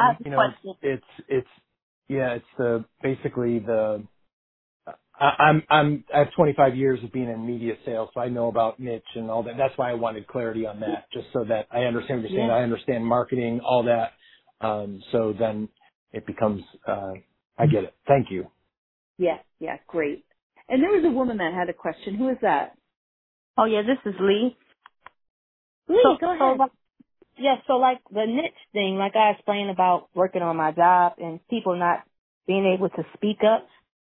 I have 25 years of being in media sales, so I know about niche and all that. That's why I wanted clarity on that, just so that I understand what you're saying. I understand marketing, all that. So then it becomes, I get it. Thank you. Yeah, great. And there was a woman that had a question. Who is that? Oh, yeah, this is Lee. Go ahead. So like the niche thing, like I explained about working on my job and people not being able to speak up,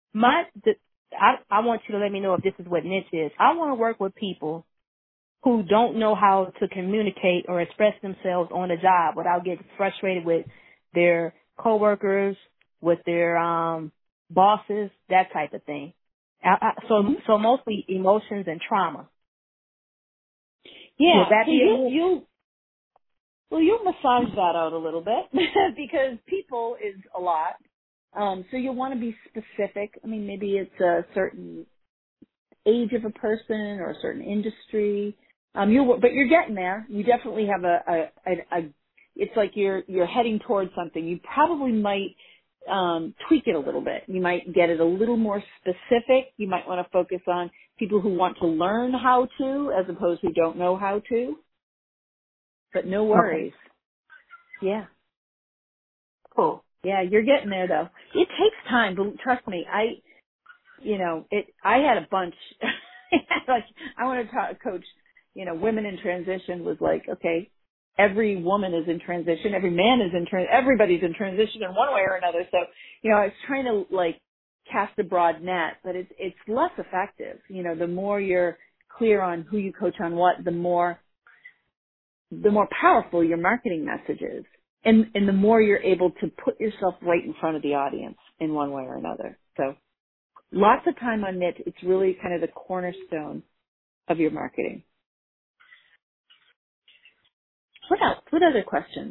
I want you to let me know if this is what niche is. I want to work with people who don't know how to communicate or express themselves on the job without getting frustrated with their coworkers, with their bosses, that type of thing. So mostly emotions and trauma. Yeah. Would that be you'll massage that out a little bit because people is a lot. So you'll want to be specific. I mean, maybe it's a certain age of a person or a certain industry. But you're getting there. You definitely have it's like you're heading towards something. You probably might tweak it a little bit. You might get it a little more specific. You might want to focus on people who want to learn how to as opposed to who don't know how to. But no worries. Okay. Yeah. Cool. Yeah, you're getting there though. It takes time, but trust me, I had a bunch. Like, I want to coach, women in transition was like, okay, every woman is in transition, every man is in everybody's in transition in one way or another. So, I was trying to like cast a broad net, but it's less effective. The more you're clear on who you coach on what, the more powerful your marketing message is. And the more you're able to put yourself right in front of the audience in one way or another. So lots of time on niche. It's really kind of the cornerstone of your marketing. What else? What other questions?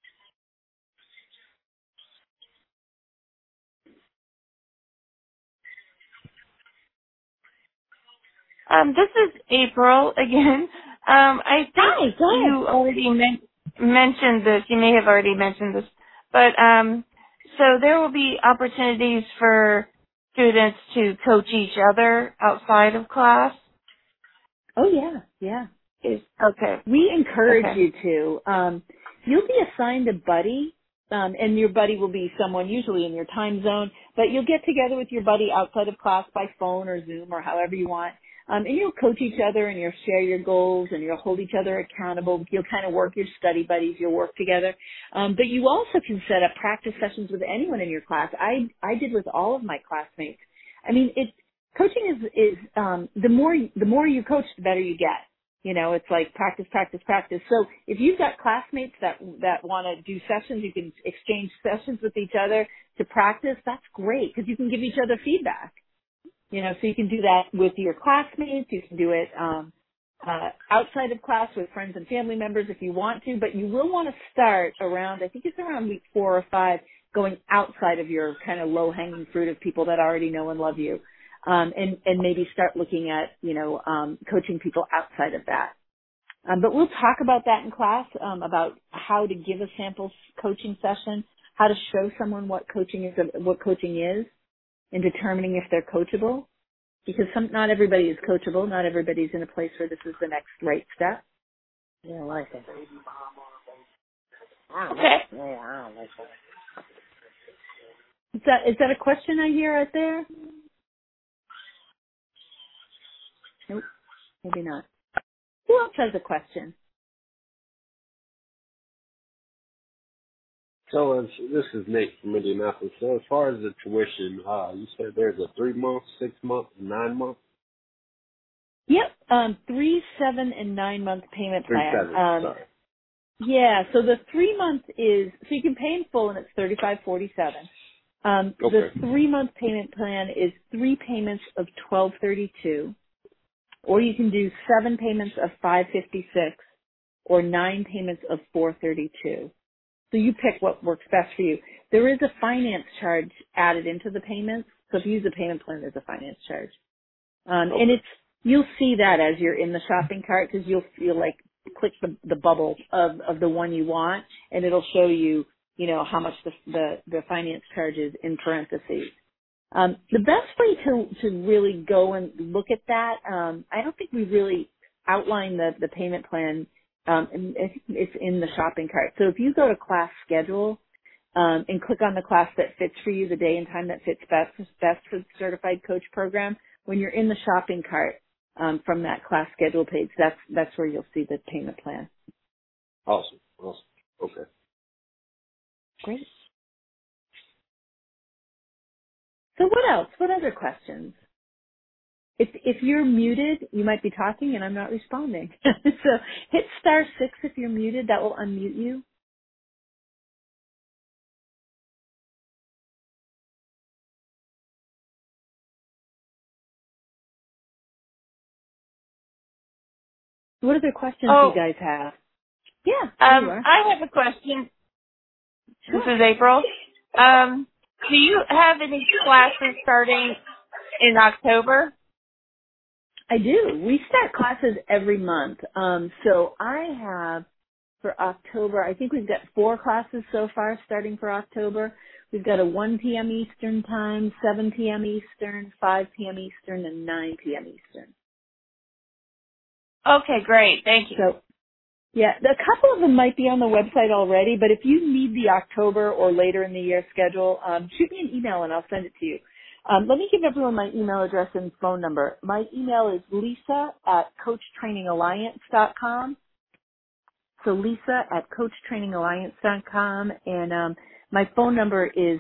This is April again. I think you already mentioned this. You may have already mentioned this, but so there will be opportunities for students to coach each other outside of class. Oh yeah. Okay. We encourage you to. You'll be assigned a buddy, and your buddy will be someone usually in your time zone, but you'll get together with your buddy outside of class by phone or Zoom or however you want. And you'll coach each other and you'll share your goals and you'll hold each other accountable. You'll kind of work your study buddies. You'll work together. But you also can set up practice sessions with anyone in your class. I did with all of my classmates. I mean, coaching is the more you coach, the better you get. It's like practice. So if you've got classmates that want to do sessions, you can exchange sessions with each other to practice. That's great because you can give each other feedback. So you can do that with your classmates. You can do it outside of class with friends and family members if you want to, but you will want to start around, I think it's around week 4 or 5, going outside of your kind of low-hanging fruit of people that already know and love you, and maybe start looking at, coaching people outside of that. But we'll talk about that in class, about how to give a sample coaching session, how to show someone what coaching is, and determining if they're coachable, because not everybody is coachable. Not everybody's in a place where this is the next right step. Yeah, I like it. Okay. Is that a question I hear out there? Nope, maybe not. Who else has a question? So this is Nate from Indianapolis. So as far as the tuition, you said there's a 3-month, 6-month, 9-month? Yep, 3, 7, and 9-month payment plan. 3, 7, sorry. Yeah, so the 3-month is, so you can pay in full and it's $35.47. Okay. The 3-month payment plan is 3 payments of $12.32, or you can do 7 payments of $5.56, or 9 payments of $4.32. So you pick what works best for you. There is a finance charge added into the payments. So if you use a payment plan, there's a finance charge. And you'll see that as you're in the shopping cart because you'll feel like click the bubble of the one you want and it'll show you, how much the finance charge is in parentheses. The best way to really go and look at that, I don't think we really outlined the payment plan. And it's in the shopping cart. So if you go to class schedule and click on the class that fits for you, the day and time that fits best for the certified coach program, when you're in the shopping cart from that class schedule page, that's where you'll see the payment plan. Awesome. Okay. Great. So what else? What other questions? If you're muted, you might be talking and I'm not responding. So hit *6 if you're muted. That will unmute you. What other questions do you guys have? Yeah. I have a question. Sure. This is April. Do you have any classes starting in October? I do. We start classes every month. So I have for October, I think we've got 4 classes so far starting for October. We've got a 1 p.m. Eastern time, 7 p.m. Eastern, 5 p.m. Eastern, and 9 p.m. Eastern. Okay, great. Thank you. So, yeah, a couple of them might be on the website already, but if you need the October or later in the year schedule, shoot me an email and I'll send it to you. Let me give everyone my email address and phone number. My email is lisa@coachtrainingalliance.com. So lisa@coachtrainingalliance.com, and my phone number is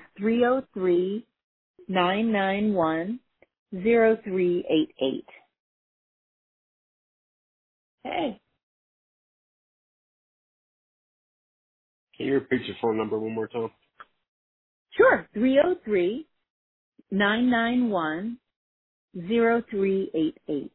303-991-0388. Hey. Can you repeat your phone number one more time? Sure. 303-991-0388.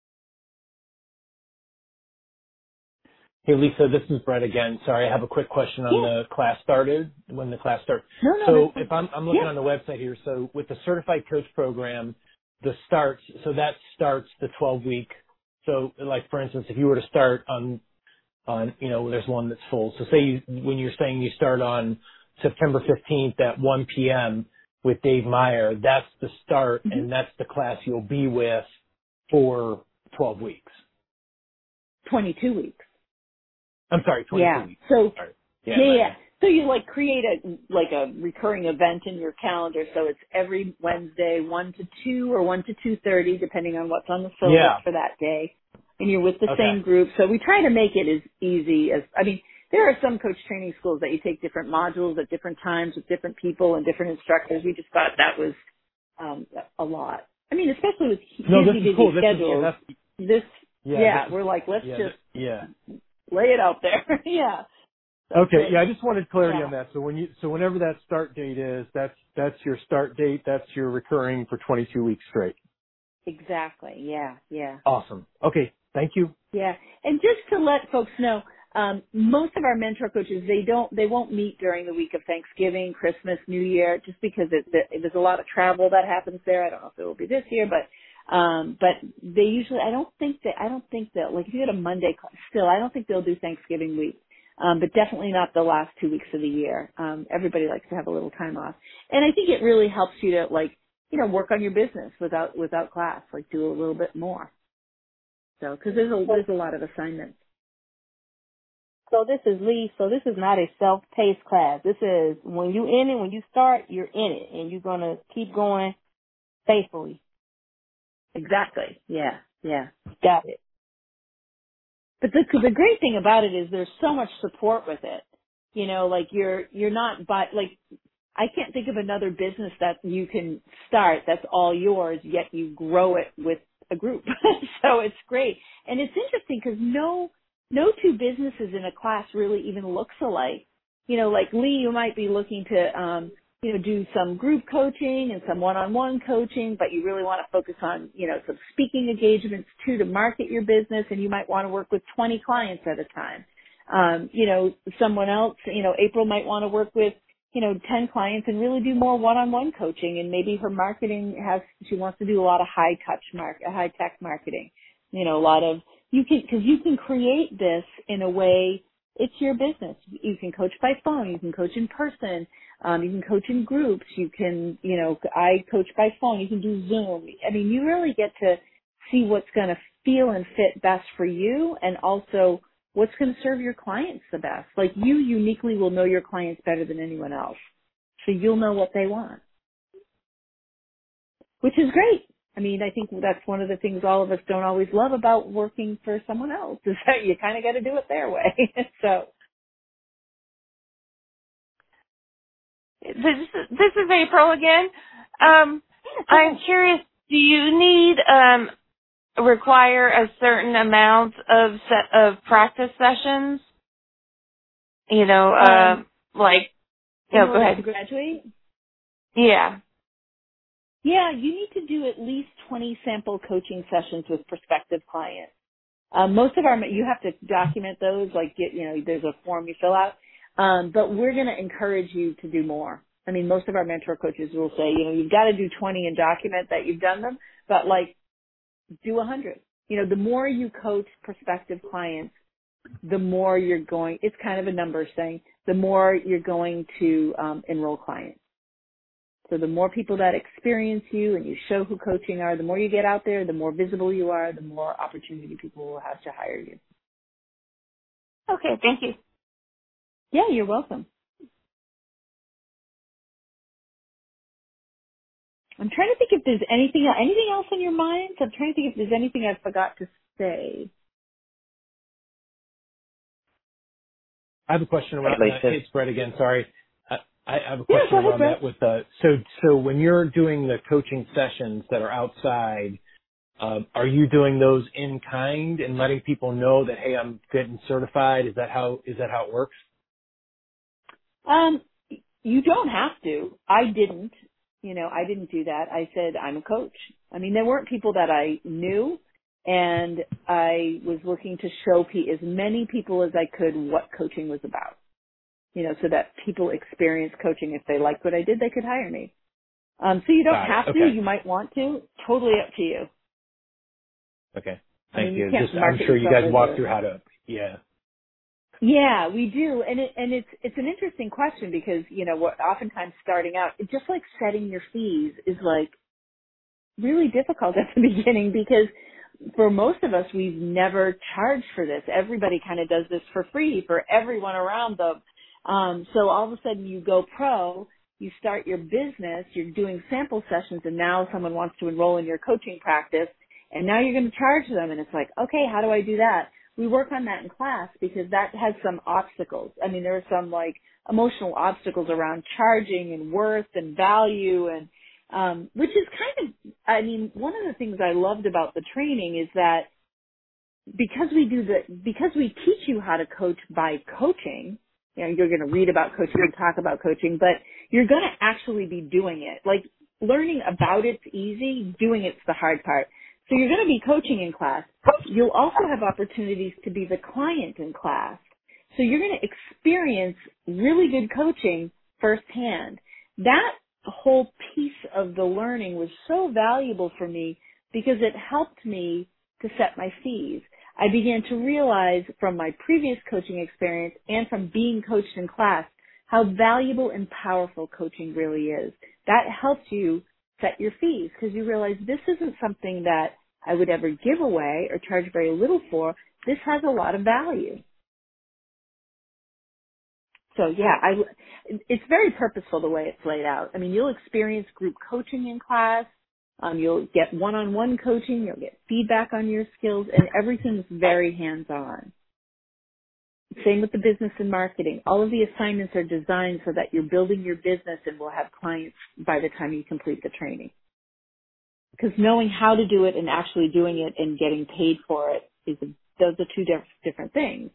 Hey, Lisa, this is Brett again. Sorry, I have a quick question on the class started, when the class starts. No, so if I'm looking on the website here, so with the Certified Coach Program, that starts the 12-week. So, like, for instance, if you were to start on there's one that's full. So say when you're saying you start on September 15th at 1 p.m. with Dave Meyer, that's the start, and that's the class you'll be with for 12 weeks. 22 weeks. I'm sorry, 22 weeks. So, yeah. So you create a recurring event in your calendar. So it's every Wednesday, 1 to 2 or 1 to 2:30, depending on what's on the syllabus for that day. And you're with the same group. So we try to make it as easy as, there are some coach training schools that you take different modules at different times with different people and different instructors. We just thought that was a lot. Especially with busy schedules. We're like, let's just lay it out there. Okay. Yeah, I just wanted clarity on that. So whenever that start date is, that's your start date. That's your recurring for 22 weeks straight. Exactly. Yeah. Awesome. Okay. Thank you. Yeah. And just to let folks know, most of our mentor coaches, they won't meet during the week of Thanksgiving, Christmas, New Year, just because there's a lot of travel that happens there. I don't know if it will be this year, but they usually, I don't think that like if you had a Monday class, still, I don't think they'll do Thanksgiving week. But definitely not the last 2 weeks of the year. Everybody likes to have a little time off. And I think it really helps you to work on your business without class, do a little bit more. So, cause there's a lot of assignments. So this is Lee. So this is not a self-paced class. This is when you in it, when you start, you're in it and you're going to keep going faithfully. Exactly. Yeah. Got it. But the great thing about it is there's so much support with it. You're not I can't think of another business that you can start that's all yours, yet you grow it with a group. So it's great. And it's interesting because no two businesses in a class really even looks alike. Like Lee, you might be looking to, do some group coaching and some one-on-one coaching, but you really want to focus on, some speaking engagements too to market your business, and you might want to work with 20 clients at a time. Someone else, April might want to work with, 10 clients and really do more one-on-one coaching, and maybe her marketing she wants to do a lot of high-tech marketing. Because you can create this in a way, it's your business. You can coach by phone, you can coach in person, you can coach in groups, you can, I coach by phone, you can do Zoom. You really get to see what's going to feel and fit best for you, and also what's going to serve your clients the best. You uniquely will know your clients better than anyone else. So you'll know what they want, which is great. I think that's one of the things all of us don't always love about working for someone else, is that you kind of got to do it their way. So. This is April again. I'm curious, do you need, require a certain amount of practice sessions? Go ahead. To graduate? Yeah. Yeah, you need to do at least 20 sample coaching sessions with prospective clients. Most of you have to document those, like there's a form you fill out. But we're going to encourage you to do more. I mean, most of our mentor coaches will say, you've got to do 20 and document that you've done them, but like do 100. The more you coach prospective clients, the more you're going, it's kind of a numbers thing, the more you're going to enroll clients. So the more people that experience you and you show who coaching are, the more you get out there, the more visible you are, the more opportunity people will have to hire you. Okay, thank you. Yeah, you're welcome. I'm trying to think if there's anything else on your mind. I'm trying to think if there's anything I forgot to say. I have a question around that. Hey, it's Brett again. Sorry. I have a question ahead, around that with so when you're doing the coaching sessions that are outside, are you doing those in kind and letting people know that, hey, I'm getting certified? Is that how it works? You don't have to. I didn't do that. I said, I'm a coach. I mean, there weren't people that I knew, and I was looking to show as many people as I could what coaching was about, so that people experience coaching. If they liked what I did, they could hire me. So you don't have to. You might want to. Totally up to you. Okay. Thank you. I'm sure you guys walk through how to, yeah. Yeah, we do. And it's an interesting question because, what oftentimes starting out, it's just like setting your fees is like really difficult at the beginning because for most of us, we've never charged for this. Everybody kind of does this for free for everyone around them. So all of a sudden you go pro, you start your business, you're doing sample sessions, and now someone wants to enroll in your coaching practice, and now you're going to charge them. And it's like, okay, how do I do that? We work on that in class because that has some obstacles. I mean, there are some like emotional obstacles around charging and worth and value and, which is kind of, I mean, one of the things I loved about the training is that because we teach you how to coach by coaching, you're going to read about coaching and talk about coaching, but you're going to actually be doing it. Like learning about it's easy, doing it's the hard part. So you're going to be coaching in class. You'll also have opportunities to be the client in class. So you're going to experience really good coaching firsthand. That whole piece of the learning was so valuable for me because it helped me to set my fees. I began to realize from my previous coaching experience and from being coached in class how valuable and powerful coaching really is. That helps you set your fees because you realize this isn't something that I would ever give away or charge very little for. This has a lot of value. So yeah, it's very purposeful the way it's laid out. I mean, you'll experience group coaching in class. You'll get one-on-one coaching. You'll get feedback on your skills, and everything's very hands-on. Same with the business and marketing. All of the assignments are designed so that you're building your business and will have clients by the time you complete the training. Because knowing how to do it and actually doing it and getting paid for it, those are two different things.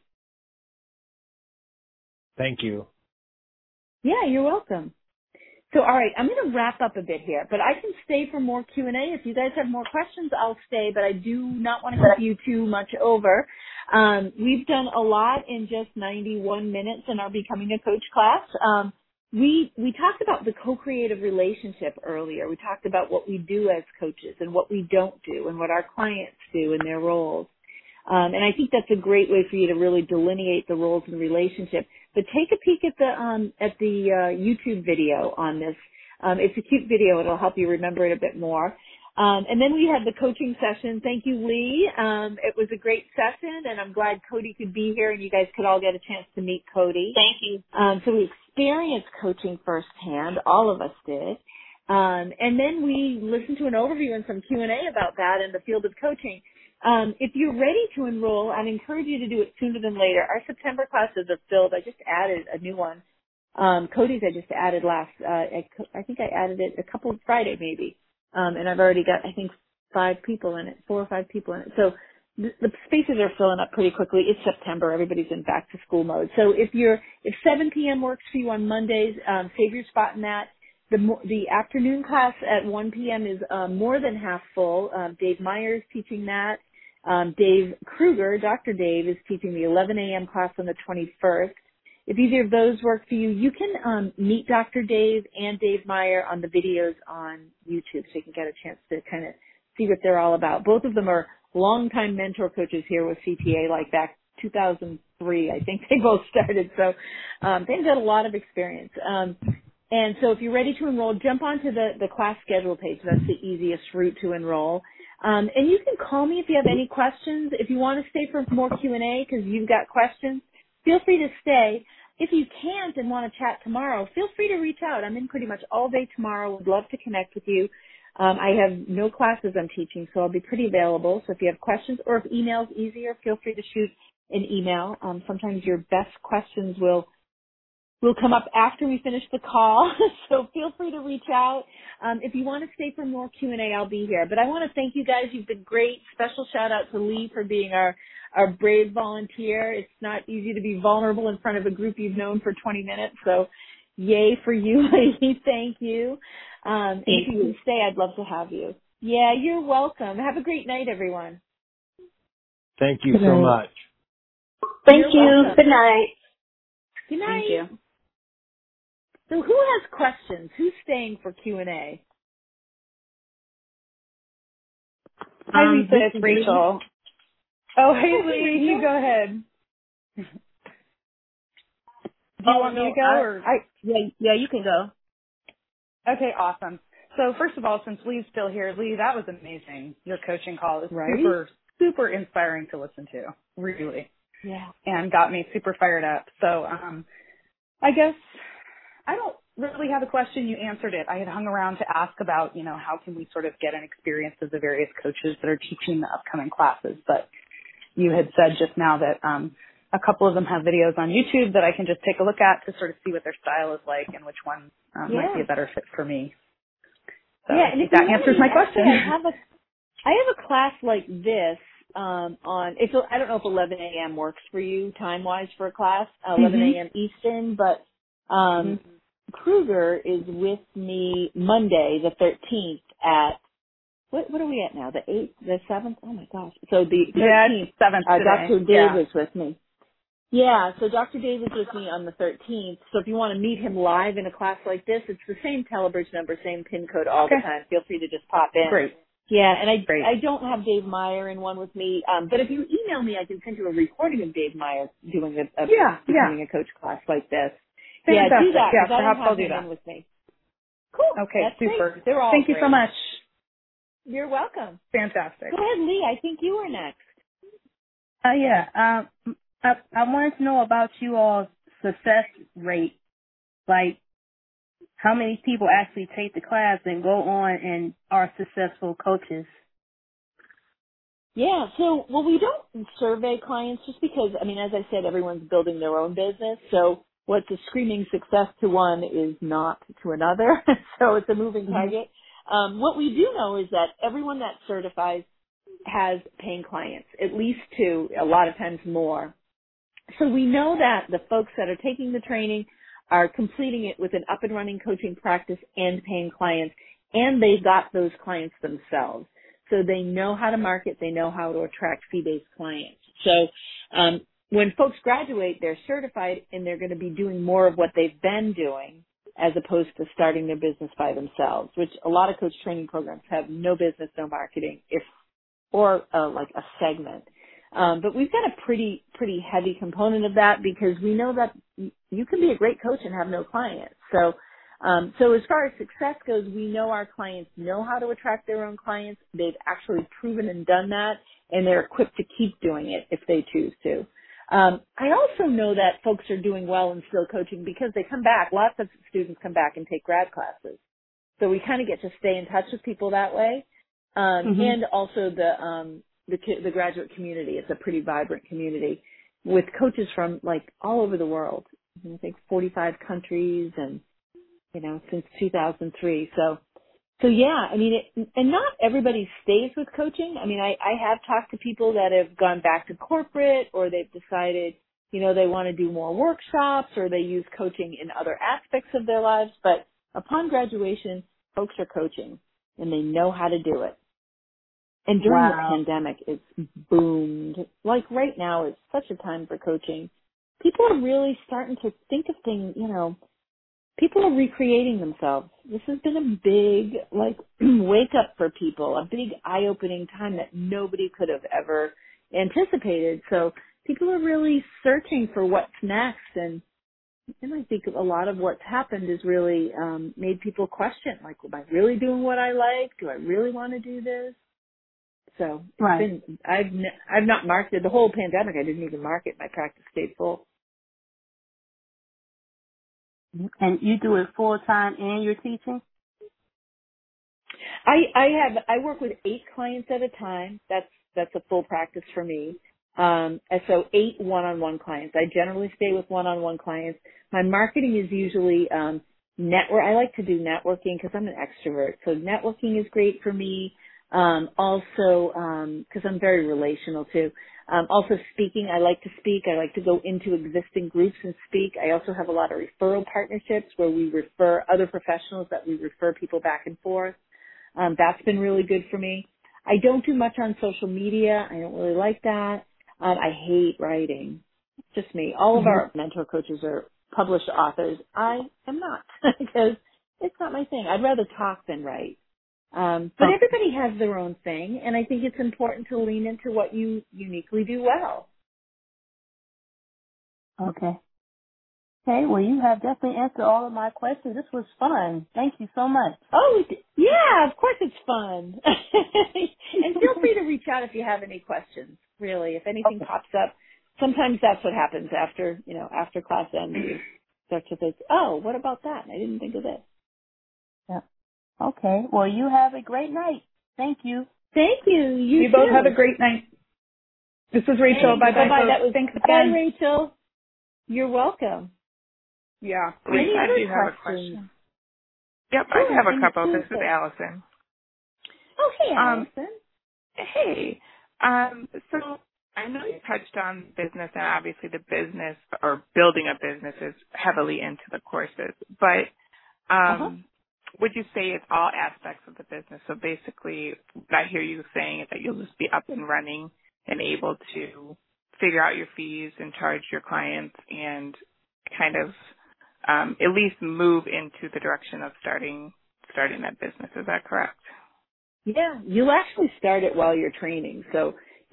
Thank you. Yeah, you're welcome. So, all right, I'm going to wrap up a bit here, but I can stay for more Q&A. If you guys have more questions, I'll stay, but I do not want to keep you too much over. We've done a lot in just 91 minutes in our Becoming a Coach class. We talked about the co-creative relationship earlier. We talked about what we do as coaches and what we don't do and what our clients do in their roles. And I think that's a great way for you to really delineate the roles in the relationship. But take a peek at the YouTube video on this. It's a cute video. It'll help you remember it a bit more. And then we had the coaching session. Thank you, Lee. It was a great session, and I'm glad Cody could be here and you guys could all get a chance to meet Cody. Thank you. So we experienced coaching firsthand. All of us did. And then we listened to an overview and some Q&A about that in the field of coaching. If you're ready to enroll, I'd encourage you to do it sooner than later. Our September classes are filled. I just added a new one. Cody's I just added I think I added it a couple of Friday maybe. And I've already got, I think, 4 or 5 people in it. So the spaces are filling up pretty quickly. It's September. Everybody's in back to school mode. So if 7 p.m. works for you on Mondays, save your spot in that. The afternoon class at 1 p.m. is more than half full. Dave Meyer's teaching that. Dave Kruger, Dr. Dave, is teaching the 11 a.m. class on the 21st. If either of those work for you, you can meet Dr. Dave and Dave Meyer on the videos on YouTube so you can get a chance to kind of see what they're all about. Both of them are longtime mentor coaches here with CTA, like back 2003, I think they both started. So they've got a lot of experience. And so if you're ready to enroll, jump onto the class schedule page. That's the easiest route to enroll. And you can call me if you have any questions. If you want to stay for more Q&A because you've got questions, feel free to stay. If you can't and want to chat tomorrow, feel free to reach out. I'm in pretty much all day tomorrow. Would love to connect with you. I have no classes I'm teaching, so I'll be pretty available. So if you have questions or if email's easier, feel free to shoot an email. Sometimes your best questions will come up after we finish the call, so feel free to reach out. If you want to stay for more Q&A, I'll be here. But I want to thank you guys. You've been great. Special shout out to Lee for being our brave volunteer. It's not easy to be vulnerable in front of a group you've known for 20 minutes, so yay for you, Lee. Thank you. If you can stay, I'd love to have you. Yeah, you're welcome. Have a great night, everyone. Thank you so much. Thank you. Good night. Good night. Thank you. So who has questions? Who's staying for Q&A? Hi, Lisa. It's Rachel. Oh, hey, Lee. You go ahead. Do you want me to go? Or? Yeah, you can go. Okay, awesome. So first of all, since Lee's still here, Lee, that was amazing. Your coaching call is super inspiring to listen to, really. Yeah. And got me super fired up. So I guess I don't really have a question. You answered it. I had hung around to ask about, how can we sort of get an experience of the various coaches that are teaching the upcoming classes. But you had said just now that a couple of them have videos on YouTube that I can just take a look at to sort of see what their style is like and which one might be a better fit for me. So and if that answers my question. I have a class like this I don't know if 11 a.m. works for you time-wise for a class, 11 a.m. Eastern, but Kruger is with me Monday, the 13th at, what are we at now? The 8th, the 7th? Oh my gosh. So the 13th, 7th Dr. Dave is with me. Yeah, so Dr. Dave is with me on the 13th. So if you want to meet him live in a class like this, it's the same Telebridge number, same PIN code all the time. Feel free to just pop in. Great. Yeah, and I don't have Dave Meyer in one with me, but if you email me, I can send you a recording of Dave Meyer doing a coach class like this. Fantastic. Yeah, do that. Yeah, I don't perhaps have I'll do him that. in with me. Cool. Okay, that's super. Great. They're all Thank you so much. You're welcome. Fantastic. Go ahead, Lee. I think you were next. I wanted to know about you all's success rate, like how many people actually take the class and go on and are successful coaches. Yeah, we don't survey clients just because, as I said, everyone's building their own business. So what's a screaming success to one is not to another. So it's a moving target. What we do know is that everyone that certifies has paying clients, at least two, a lot of times more. So we know that the folks that are taking the training are completing it with an up and running coaching practice and paying clients, and they got those clients themselves. So they know how to market, they know how to attract fee-based clients. So when folks graduate, they're certified and they're going to be doing more of what they've been doing as opposed to starting their business by themselves, which a lot of coach training programs have no business, no marketing, or like a segment. But we've got a pretty heavy component of that because we know that you can be a great coach and have no clients. So as far as success goes, we know our clients know how to attract their own clients. They've actually proven and done that, and they're equipped to keep doing it if they choose to. I also know that folks are doing well and still coaching because they come back. Lots of students come back and take grad classes. So we kind of get to stay in touch with people that way. And also the graduate community. It's a pretty vibrant community with coaches from like all over the world. I think 45 countries and, since 2003. So yeah, and not everybody stays with coaching. I have talked to people that have gone back to corporate or they've decided, they want to do more workshops or they use coaching in other aspects of their lives. But upon graduation, folks are coaching and they know how to do it. And during Wow. the pandemic, it's boomed. Like right now, it's such a time for coaching. People are really starting to think of things, people are recreating themselves. This has been a big, wake up for people, a big eye-opening time that nobody could have ever anticipated. So people are really searching for what's next. And I think a lot of what's happened is really made people question, am I really doing what I like? Do I really want to do this? So Right. I've not marketed the whole pandemic. I didn't even market. My practice stayed full. And you do it full time and you're teaching? I work with 8 clients at a time. That's a full practice for me. And so 8 one-on-one clients. I generally stay with one-on-one clients. My marketing is usually network. I like to do networking because I'm an extrovert. So networking is great for me. Also, because I'm very relational too. Also speaking, I like to speak. I like to go into existing groups and speak. I also have a lot of referral partnerships where we refer other professionals that we refer people back and forth. That's been really good for me. I don't do much on social media. I don't really like that. I hate writing. It's just me. All of our mentor coaches are published authors. I am not because it's not my thing. I'd rather talk than write. But everybody has their own thing, and I think it's important to lean into what you uniquely do well. Okay. Okay, well, you have definitely answered all of my questions. This was fun. Thank you so much. Oh, yeah, of course it's fun. And feel free to reach out if you have any questions, really. If anything pops up, sometimes that's what happens after class ends. You start to think, oh, what about that? I didn't think of this. Yeah. Okay. Well, you have a great night. Thank you. Thank you. You both have a great night. This is Rachel. Bye-bye. Thanks again. Bye, Rachel. You're welcome. Yeah. Any I other do have a questions? question. Yep, I do have a couple. This is Allison. Oh, hey, Allison. Hey. So I know you touched on business, and obviously the business or building a business is heavily into the courses, but would you say it's all aspects of the business? So basically, what I hear you saying is that you'll just be up and running and able to figure out your fees and charge your clients and kind of at least move into the direction of starting that business. Is that correct? Yeah, you'll actually start it while you're training. So,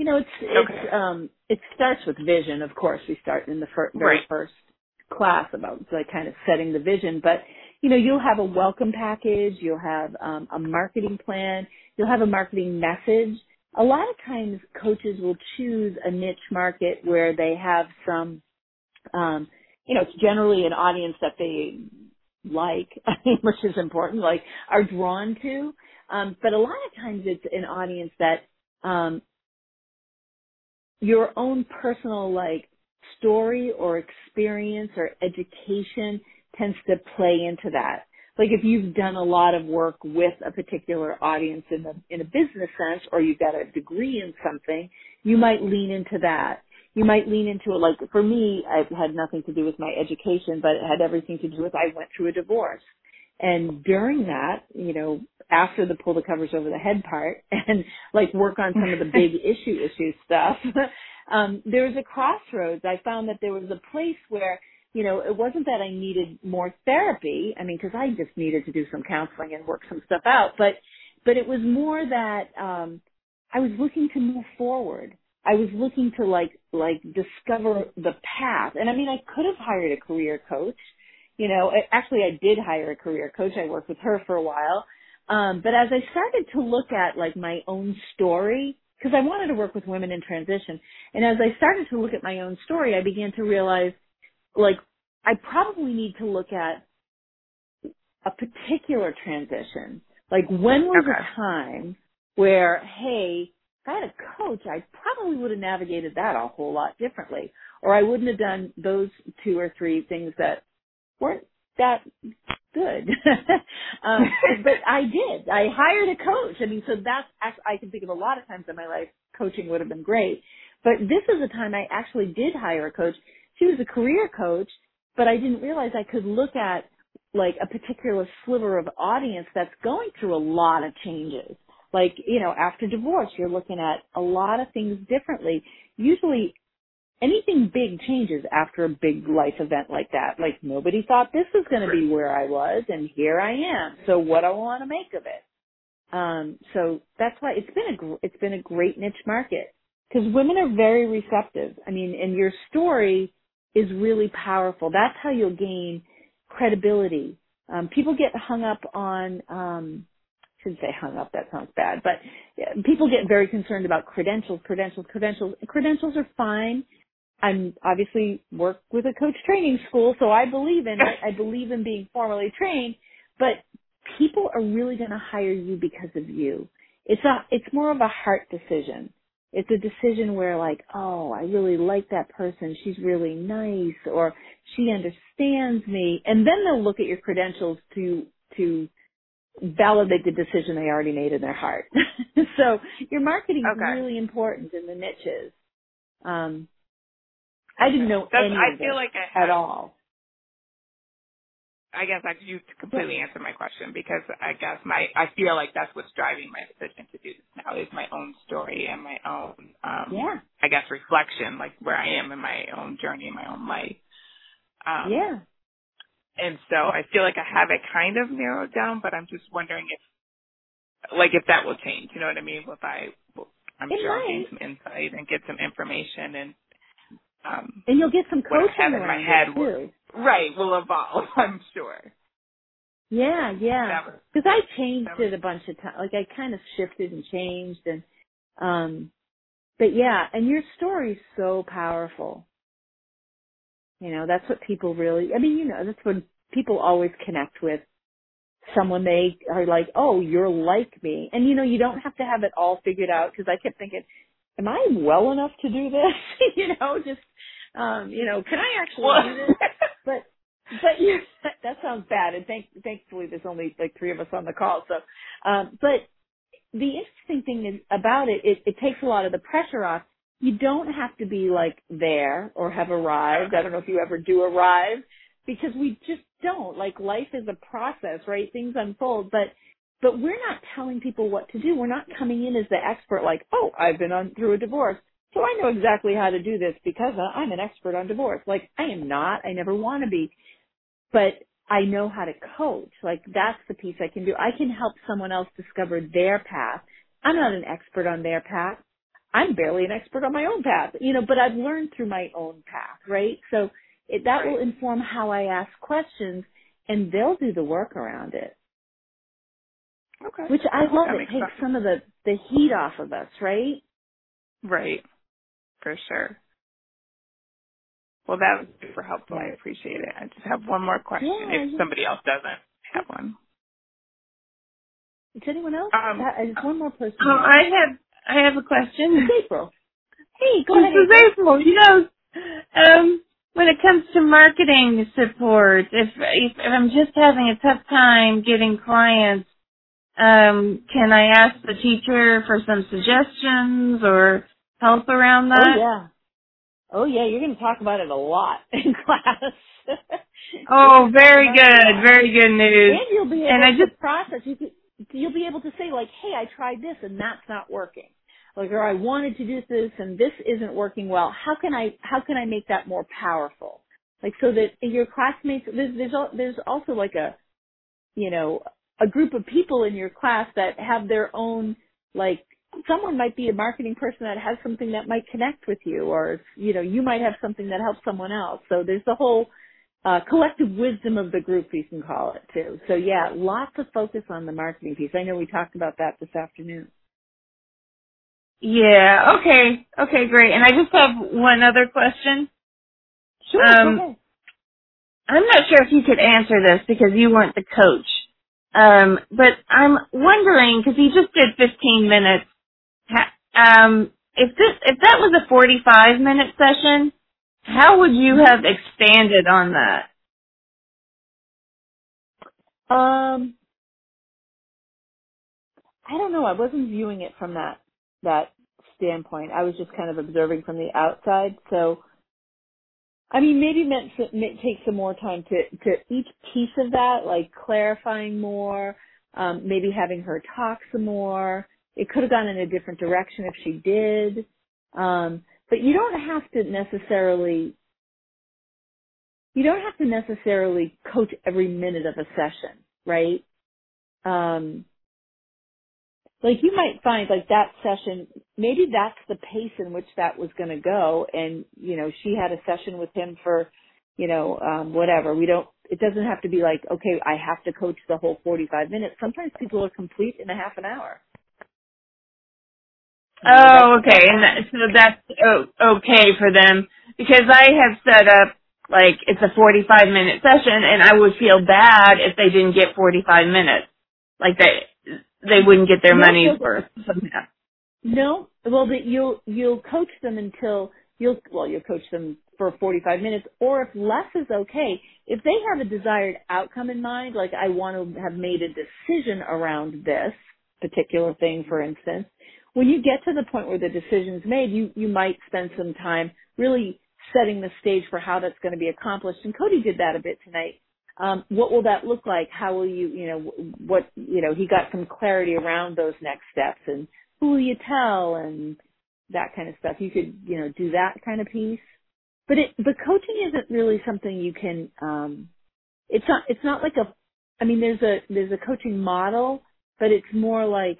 it starts with vision. Of course, we start in the very first class about kind of setting the vision, but you'll have a welcome package, you'll have a marketing plan, you'll have a marketing message. A lot of times coaches will choose a niche market where they have some, it's generally an audience that they like, which is important, are drawn to. But a lot of times it's an audience that your own personal story or experience or education tends to play into that. Like if you've done a lot of work with a particular audience in a business sense, or you've got a degree in something, you might lean into that. You might lean into it. For me, it had nothing to do with my education, but it had everything to do with I went through a divorce. And during that, after the pull the covers over the head part and work on some of the big issue stuff, there was a crossroads. I found that there was a place where, it wasn't that I needed more therapy. I mean, because I just needed to do some counseling and work some stuff out. But it was more that I was looking to move forward. I was looking to discover the path. And I mean, I could have hired a career coach. Actually I did hire a career coach. I worked with her for a while. But as I started to look at my own story, because I wanted to work with women in transition, and as I started to look at my own story, I began to realize I probably need to look at a particular transition. When was a time where, hey, if I had a coach, I probably would have navigated that a whole lot differently, or I wouldn't have done those 2 or 3 things that weren't that good. But I did. I hired a coach. I mean, so that's, I can think of a lot of times in my life coaching would have been great. But this is a time I actually did hire a coach. She was a career coach, but I didn't realize I could look at a particular sliver of audience that's going through a lot of changes. Like, you know, after divorce, you're looking at a lot of things differently. Usually anything big changes after a big life event like that. Like, nobody thought this was going to be where I was, and here I am. So what do I want to make of it? So that's why it's been a great niche market, because women are very receptive. I mean, and your story is really powerful. That's how you'll gain credibility. People get hung up on, shouldn't say hung up, that sounds bad, but people get very concerned about credentials. Credentials are fine. I'm obviously work with a coach training school, so I believe in it. I believe in being formally trained, but people are really going to hire you because of you. It's more of a heart decision. It's a decision where, like, oh, I really like that person. She's really nice, or she understands me. And then they'll look at your credentials to validate the decision they already made in their heart. So your marketing is really important in the niches. I didn't know any of it at all. I guess you completely answered my question, because I guess I feel like that's what's driving my decision to do this now, is my own story and my own, I guess, reflection, like where I am in my own journey, in my own life. And so I feel like I have it kind of narrowed down, but I'm just wondering if that will change. You know what I mean? I'm sure I'll gain some insight and get some information, and you'll get some coaching what I have in my head will evolve, I'm sure. Yeah. Because I changed it a bunch of times. Like, I kind of shifted and changed, and but yeah, and your story's so powerful. You know, that's what people really, I mean, you know, that's when people always connect with someone. They are like, oh, you're like me. And, you know, you don't have to have it all figured out, because I kept thinking, am I well enough to do this? You know, just, you know, can I actually do this? But yeah, that sounds bad. And thankfully there's only like 3 of us on the call. So, but the interesting thing is about it takes a lot of the pressure off. You don't have to be like there or have arrived. I don't know if you ever do arrive, because we just don't. Like, life is a process, right? Things unfold, but we're not telling people what to do. We're not coming in as the expert, like, oh, I've been through a divorce, so I know exactly how to do this because I'm an expert on divorce. Like, I am not. I never want to be. But I know how to coach. Like, that's the piece I can do. I can help someone else discover their path. I'm not an expert on their path. I'm barely an expert on my own path, you know, but I've learned through my own path, right? So that will inform how I ask questions, and they'll do the work around it. Okay. Which I love. It takes some of the heat off of us, right? Right. For sure. Well, that was super helpful. I appreciate it. I just have one more question if somebody else doesn't have one. Is anyone else? There's one more person. I have a question. It's April. Hey, go ahead. This is April. You know, when it comes to marketing support, if I'm just having a tough time getting clients, can I ask the teacher for some suggestions or help around that? Oh yeah, you're going to talk about it a lot in class. Oh, very good. Very good news. And you'll be able to process. You'll be able to say, like, hey, I tried this and that's not working. Like, or I wanted to do this and this isn't working well. How can I make that more powerful? Like, so that your classmates, there's also like a group of people in your class that have their own, like, someone might be a marketing person that has something that might connect with you, or, you know, you might have something that helps someone else. So there's the whole collective wisdom of the group, you can call it too. So yeah, lots of focus on the marketing piece. I know we talked about that this afternoon. Yeah, okay, great. And I just have one other question. Sure, go ahead. I'm not sure if you could answer this because you weren't the coach. But I'm wondering, because you just did 15 minutes, if that was a 45-minute session, how would you have expanded on that? I don't know. I wasn't viewing it from that standpoint. I was just kind of observing from the outside. So, I mean, maybe take some more time to each piece of that, like clarifying more, maybe having her talk some more, It could have gone in a different direction if she did. But you don't have to necessarily coach every minute of a session, right? Like you might find like that session, maybe that's the pace in which that was going to go. And, you know, she had a session with him for, you know, whatever. It doesn't have to be like, okay, I have to coach the whole 45 minutes. Sometimes people are complete in a half an hour. Oh, okay. And so that's okay for them, because I have set up, like, it's a 45-minute session, and I would feel bad if they didn't get 45 minutes. Like, they wouldn't get their money for something else. No. Well, you'll coach them until you'll coach them for 45 minutes, or if less is okay, if they have a desired outcome in mind, like I want to have made a decision around this particular thing, for instance, when you get to the point where the decision's made, you might spend some time really setting the stage for how that's going to be accomplished. And Cody did that a bit tonight. What will that look like? How will he got some clarity around those next steps, and who will you tell, and that kind of stuff. You could, do that kind of piece. But coaching isn't really something you can, it's not like there's a coaching model, but it's more like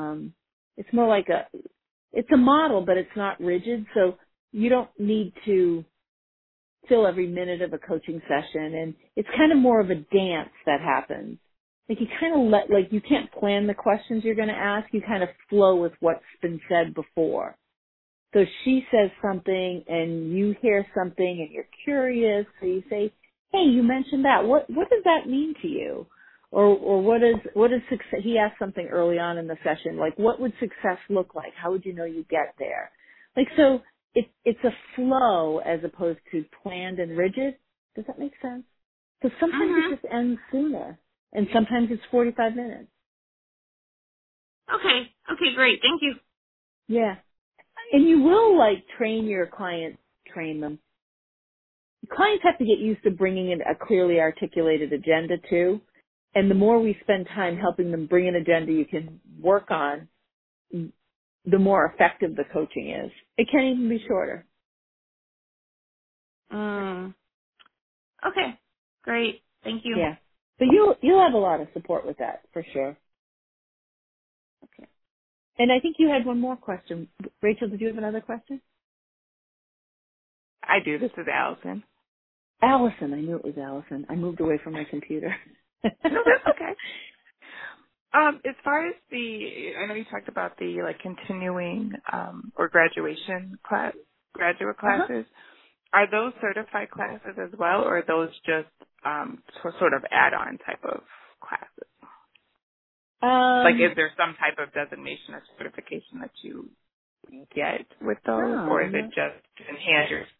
it's a model, but it's not rigid. So you don't need to fill every minute of a coaching session, and it's kind of more of a dance that happens. Like you kind of you can't plan the questions you're going to ask. You kind of flow with what's been said before. So she says something and you hear something and you're curious. So you say, hey, you mentioned that. What does that mean to you? Or what is success? He asked something early on in the session, like what would success look like? How would you know you get there? Like, so it's a flow as opposed to planned and rigid. Does that make sense? So sometimes it just ends sooner, and sometimes it's 45 minutes. Okay, great. Thank you. Yeah. And you will train your clients, train them. Clients have to get used to bringing in a clearly articulated agenda too. And the more we spend time helping them bring an agenda you can work on, the more effective the coaching is. It can even be shorter. Okay, great. Thank you. Yeah. But you'll have a lot of support with that, for sure. Okay. And I think you had one more question. Rachel, did you have another question? I do. This is Allison. Allison. I knew it was Allison. I moved away from my computer. No, that's okay. As far as I know you talked about the continuing or graduate classes. Are those certified classes as well, or are those just sort of add-on type of classes? Is there some type of designation or certification that you get with those, or is it just enhance your?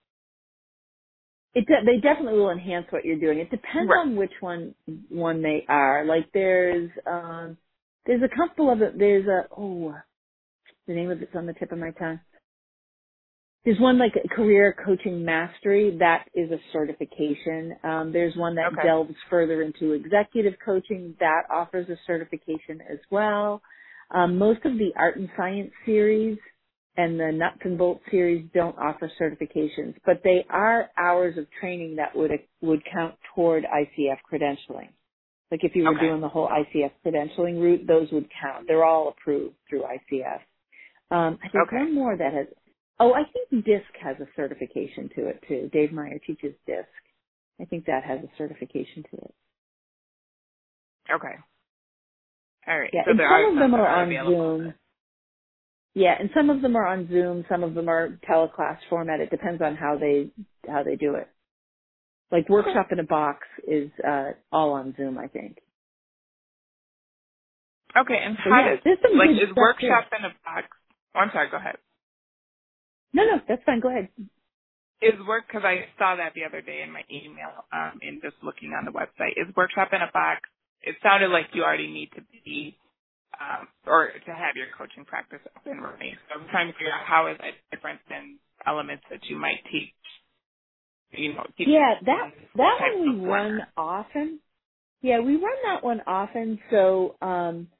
They definitely will enhance what you're doing. It depends on which one they are. Like there's a couple of it. The name of it's on the tip of my tongue. There's one like Career Coaching Mastery. That is a certification. There's one that delves further into executive coaching. That offers a certification as well. Most of the Art and Science series and the Nuts and Bolts series don't offer certifications, but they are hours of training that would count toward ICF credentialing. Like if you were doing the whole ICF credentialing route, those would count. They're all approved through ICF. There's one more that has. I think DISC has a certification to it too. Dave Meyer teaches DISC. I think that has a certification to it. Okay. All right. Yeah, so and there some of them are on available. Zoom. Yeah, and some of them are on Zoom. Some of them are teleclass format. It depends on how they do it. Like Workshop in a Box is all on Zoom, I think. Okay, and how does is Workshop in a Box? Oh, I'm sorry. Go ahead. No, that's fine. Go ahead. Because I saw that the other day in my email, in just looking on the website. Is Workshop in a Box? It sounded like you already need to be, or to have your coaching practice up and running. So I'm trying to figure out how is that different than elements that you might teach. That one we run often. Yeah, we run that one often. So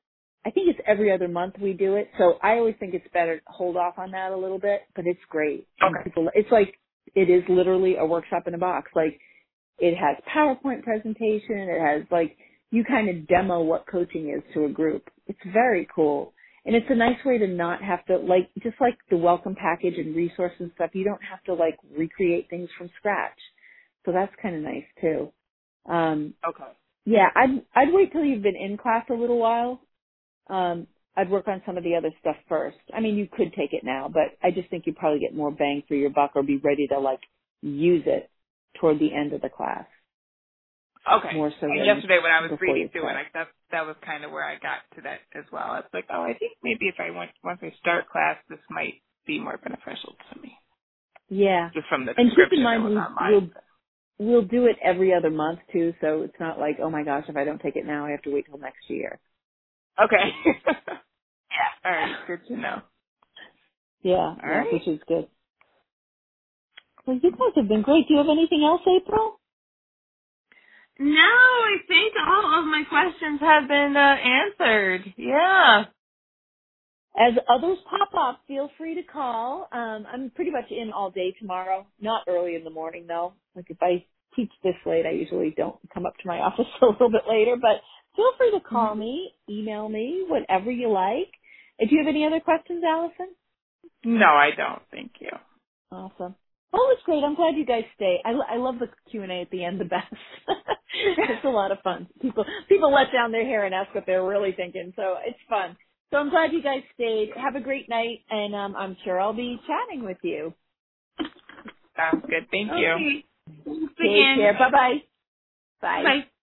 I think it's every other month we do it. So I always think it's better to hold off on that a little bit, but it's great. Okay. It's like, it is literally a workshop in a box. Like, it has PowerPoint presentation. It has, like, you kind of demo what coaching is to a group. It's very cool. And it's a nice way to not have to, like, just like the welcome package and resources and stuff, you don't have to, like, recreate things from scratch. So that's kind of nice, too. Okay. Yeah, I'd wait till you've been in class a little while. I'd work on some of the other stuff first. I mean, you could take it now, but I just think you'd probably get more bang for your buck or be ready to, like, use it toward the end of the class. Okay. More so and yesterday when I was reading through it, that was kind of where I got to that as well. It's like, I think maybe if once I start class, this might be more beneficial to me. Yeah. Just from the and keep in description mind, we'll do it every other month too, so it's not like, oh my gosh, if I don't take it now, I have to wait till next year. Okay. Yeah. All right. Good to know. Yeah. All right. Which is good. Well, you guys have been great. Do you have anything else, April? No, I think all of my questions have been answered. Yeah. As others pop up, feel free to call. I'm pretty much in all day tomorrow. Not early in the morning, though. Like, if I teach this late, I usually don't come up to my office till a little bit later. But feel free to call me, email me, whatever you like. Do you have any other questions, Allison? No, I don't. Thank you. Awesome. Oh, it's great. I'm glad you guys stay. I love the Q&A at the end the best. It's a lot of fun. People let down their hair and ask what they're really thinking, so it's fun. So I'm glad you guys stayed. Have a great night, and I'm sure I'll be chatting with you. Sounds good. Thank you. Okay. Take care. Bye-bye. Bye. Bye.